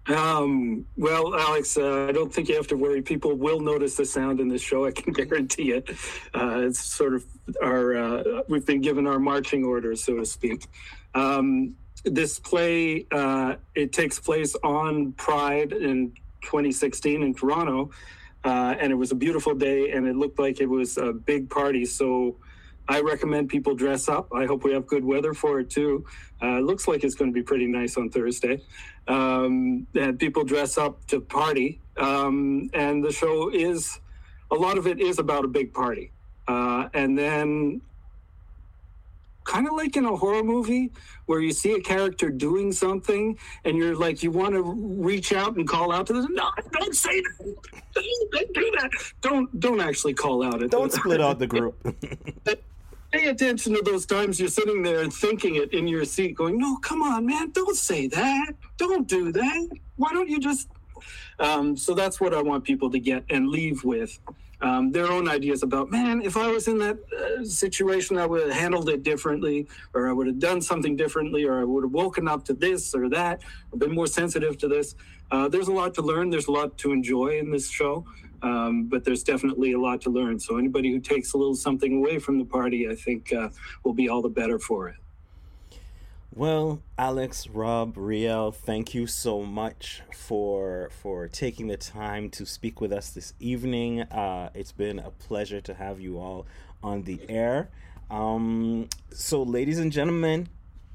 Um, well, Alex, uh, I don't think you have to worry. People will notice the sound in this show. I can guarantee it. Uh, it's sort of our, uh, we've been given our marching orders, so to speak. Um, this play, uh, it takes place on Pride in twenty sixteen in Toronto. Uh, and it was a beautiful day and it looked like it was a big party. So I recommend people dress up. I hope we have good weather for it too. Uh, it looks like it's going to be pretty nice on Thursday. Um, and people dress up to party. Um, and the show is, a lot of it is about a big party. Uh, and then kind of like in a horror movie where you see a character doing something and you're like, you want to reach out and call out to them. No, don't say that. Don't do that. Don't, don't actually call out. At Don't them. split out the group. Pay attention to those times you're sitting there and thinking it in your seat going, no, come on, man, don't say that. Don't do that. Why don't you just... Um, so that's what I want people to get and leave with. Um, their own ideas about, man, if I was in that uh, situation, I would have handled it differently, or I would have done something differently, or I would have woken up to this or that, or been more sensitive to this. Uh, there's a lot to learn. There's a lot to enjoy in this show, um, but there's definitely a lot to learn. So anybody who takes a little something away from the party, I think uh, will be all the better for it. Well, Alex, Rob, Riel, thank you so much for for taking the time to speak with us this evening. Uh, it's been a pleasure to have you all on the air. Um, so, ladies and gentlemen,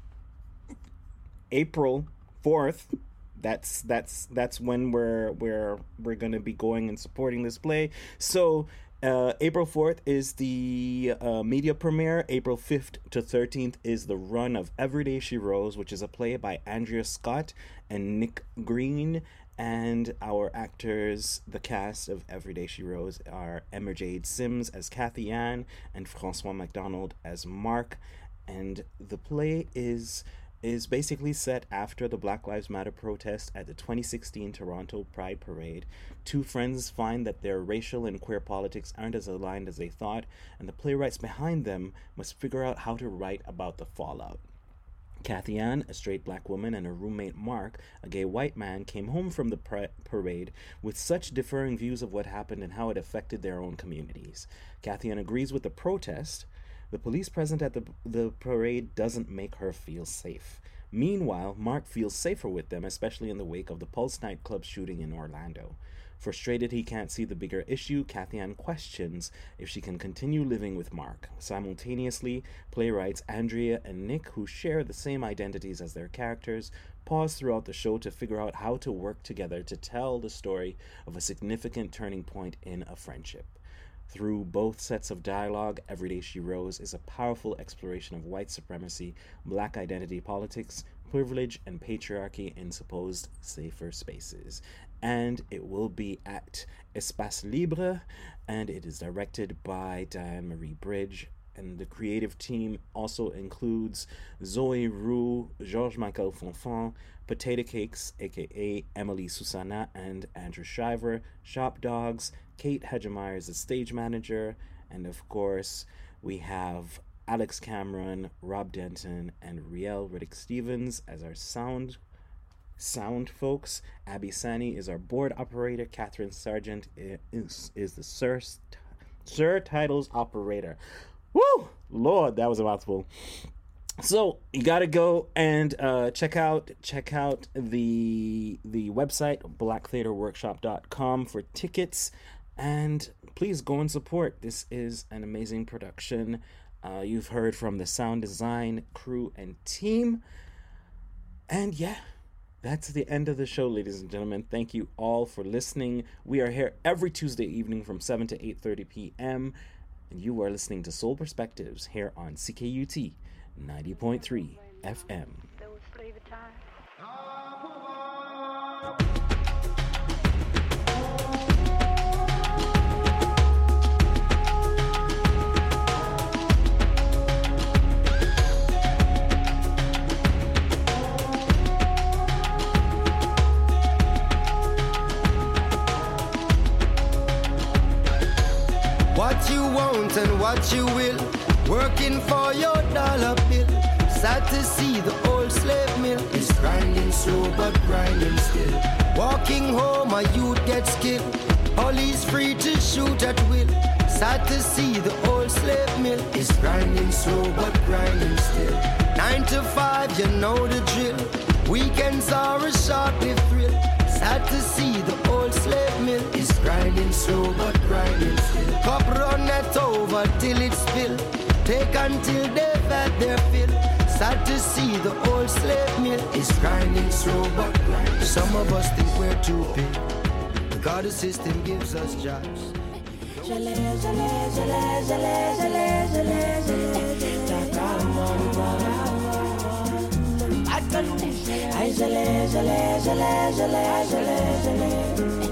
April fourth. That's that's that's when we're we're we're gonna be going and supporting this play. So. Uh, April fourth is the uh, media premiere. April fifth to thirteenth is the run of Everyday She Rose, which is a play by Andrea Scott and Nick Green. And our actors, the cast of Everyday She Rose, are Emma Jade Sims as Kathy Ann and Francois McDonald as Mark. And the play is... is basically set after the Black Lives Matter protest at the twenty sixteen Toronto Pride Parade. Two friends find that their racial and queer politics aren't as aligned as they thought, and the playwrights behind them must figure out how to write about the fallout. Kathy Ann, a straight black woman, and her roommate Mark, a gay white man, came home from the pra- parade with such differing views of what happened and how it affected their own communities. Kathy Ann agrees with the protest. The police present at the, the parade doesn't make her feel safe. Meanwhile, Mark feels safer with them, especially in the wake of the Pulse nightclub shooting in Orlando. Frustrated he can't see the bigger issue, Kathy Ann questions if she can continue living with Mark. Simultaneously, playwrights Andrea and Nick, who share the same identities as their characters, pause throughout the show to figure out how to work together to tell the story of a significant turning point in a friendship. Through both sets of dialogue, Everyday She Rose is a powerful exploration of white supremacy, black identity politics, privilege, and patriarchy in supposed safer spaces. And it will be at Espace Libre, and it is directed by Diane Marie Bridge. And the creative team also includes Zoe Roux, Georges-Michel Fonfon, Potato Cakes, aka Emily Susanna, and Andrew Shiver, Shop Dogs. Kate Hegemeyer is the stage manager, and of course we have Alex Cameron, Rob Denton, and Riel Riddick Stevens as our sound sound folks. Abby Sani is our board operator. Catherine Sargent is, is the Sir, Sir Titles operator. Woo! Lord, that was a mouthful. So you gotta go and uh, check out check out the the website black theater workshop dot com for tickets, and please go and support. This is an amazing production. Uh, you've heard from the sound design crew and team, and yeah, that's the end of the show, ladies and gentlemen. Thank you all for listening. We are here every Tuesday evening from seven to eight thirty p.m. and you are listening to Soul Perspectives here on C K U T ninety point three F M. What you want and what you will, working for your dollar bill. Sad to see the old slave mill is grinding slow but grinding still. Walking home, a youth gets killed. Police free to shoot at will. Sad to see the old slave mill is grinding slow but grinding still. Nine to five, you know the drill. Weekends are a short-lived thrill. Sad to see the old slave mill is grinding slow but grinding still. Cup run that over till it's spilled. Take until they've had their fill. Sad to see the old slave mill is grinding slow but grinding. Some of us think we're too big. The God system gives us jobs. Gelé, gelé, gelé, gelé, gelé, gelé, gelé. Ay, gelé, gelé, gelé, gelé, gelé, gelé.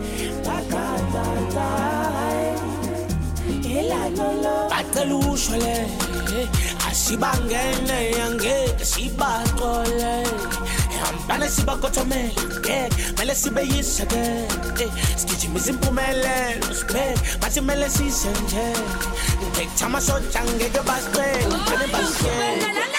Bakalushole, asibangene yange, sibakole. Ambana sibakotomela, ngeke mele sibe yisake. Skijimiza impumelelo, sibheke bathi mele sisenje. Ngekuthama soja ngeke basiqele, ngeke basiqele.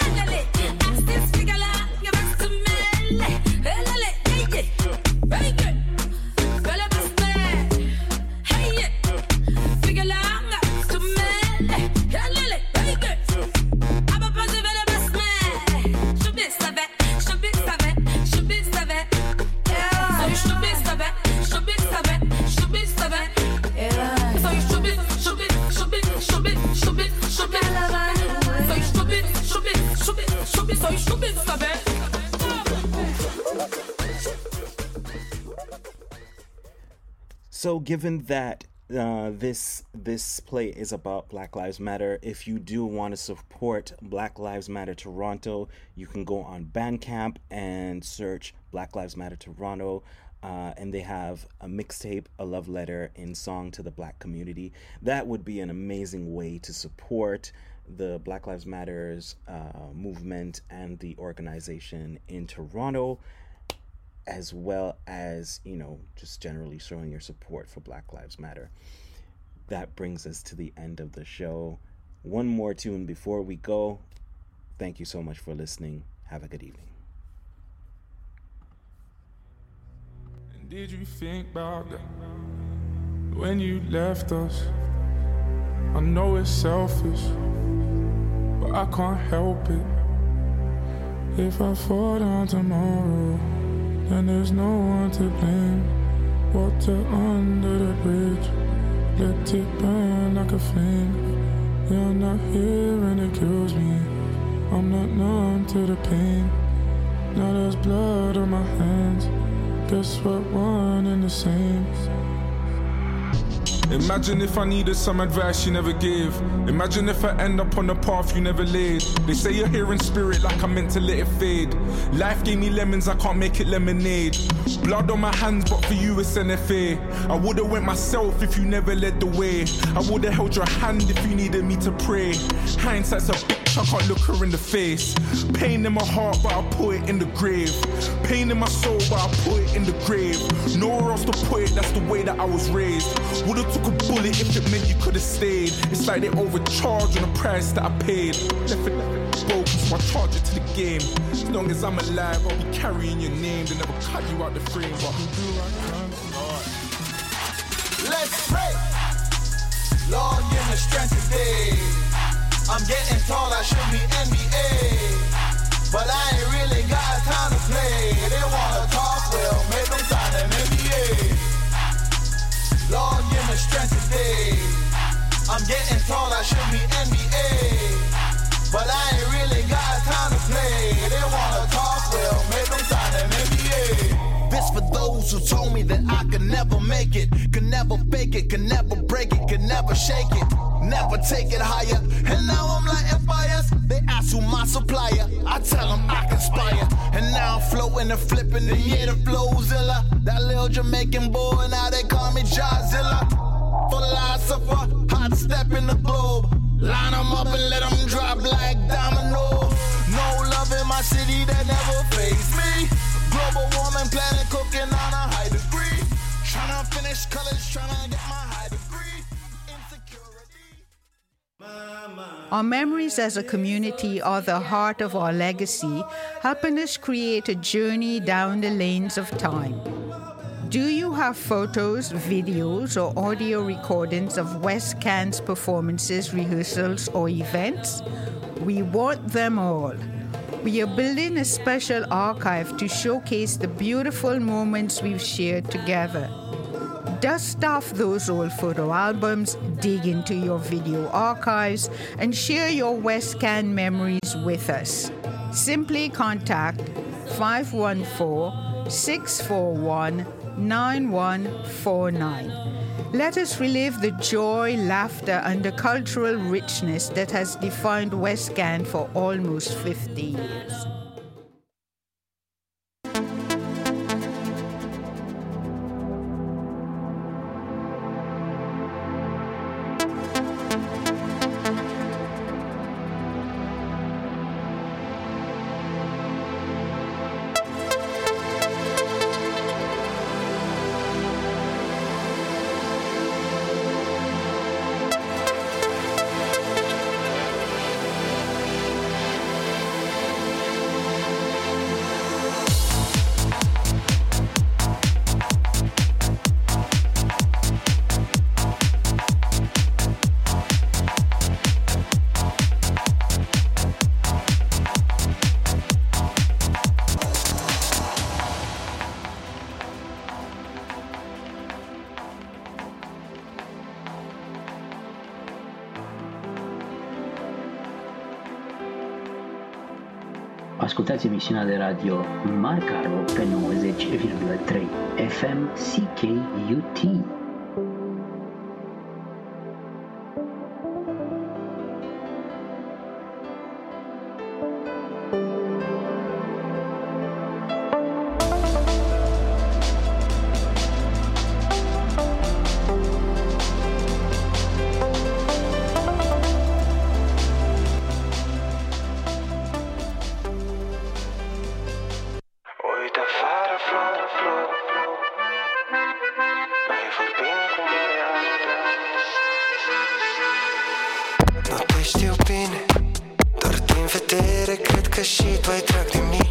So given that uh, this this play is about Black Lives Matter, if you do want to support Black Lives Matter Toronto, you can go on Bandcamp and search Black Lives Matter Toronto, uh, and they have a mixtape, a love letter in song to the Black community. That would be an amazing way to support the Black Lives Matters uh, movement and the organization in Toronto, as well as, you know, just generally showing your support for Black Lives Matter. That brings us to the end of the show. One more tune before we go. Thank you so much for listening. Have a good evening. And did you think about that when you left us? I know it's selfish, but I can't help it. If I fall down tomorrow, then there's no one to blame. Water under the bridge, let it burn like a flame. You're not here and it kills me. I'm not numb to the pain. Now there's blood on my hands. Guess what, one and the same. Imagine if I needed some advice you never gave. Imagine if I end up on the path you never laid. They say you're here in spirit like I'm meant to let it fade. Life gave me lemons, I can't make it lemonade. Blood on my hands, but for you it's N F A. I would've went myself if you never led the way. I would've held your hand if you needed me to pray. Hindsight's a bitch, I can't look her in the face. Pain in my heart, but I put it in the grave. Pain in my soul, but I put it in the grave. Nowhere else to put it, that's the way that I was raised. Would've took a bullet if it meant you could've stayed. It's like they overcharged on the price that I paid. Left it, left it broke, so I charge it to the game. As long as I'm alive, I'll be carrying your name. They never cut you out the frame, but who do I come to? Let's pray. Lord, give me strength today. I'm getting tall, I should be N B A, but I ain't really got time to play. They wanna talk, well, make them sign an N B A. Lord, give me strength today. I'm getting tall, I should be N B A, but I ain't really got time to play. They wanna talk, well, make them sign an N B A. This for those who told me that I could never make it, could never fake it, could never break it, could never shake it, never take it higher. And now I'm lighting fires. They ask who my supplier, I tell them I conspire. And now I'm floating and flipping, the year the flowzilla. That little Jamaican boy, now they call me Jazilla. Philosopher, hot step in the globe. Line them up and let them drop like dominoes. No love in my city that never faced me. Global warming, planet cooking on a high degree. Tryna finish college, tryna get my high degree. Insecurity. Our memories as a community are the heart of our legacy, helping us create a journey down the lanes of time. Do you have photos, videos, or audio recordings of West Can's performances, rehearsals, or events? We want them all. We are building a special archive to showcase the beautiful moments we've shared together. Dust off those old photo albums, dig into your video archives, and share your West Can memories with us. Simply contact five one four, six four one, nine one four nine. Let us relive the joy, laughter, and the cultural richness that has defined West Can for almost fifty years. Ascultați emisiunea de radio Marcaro pe nouăzeci virgulă trei F M C K U T. Știu bine, doar din vedere cred că și tu ai drag de mine.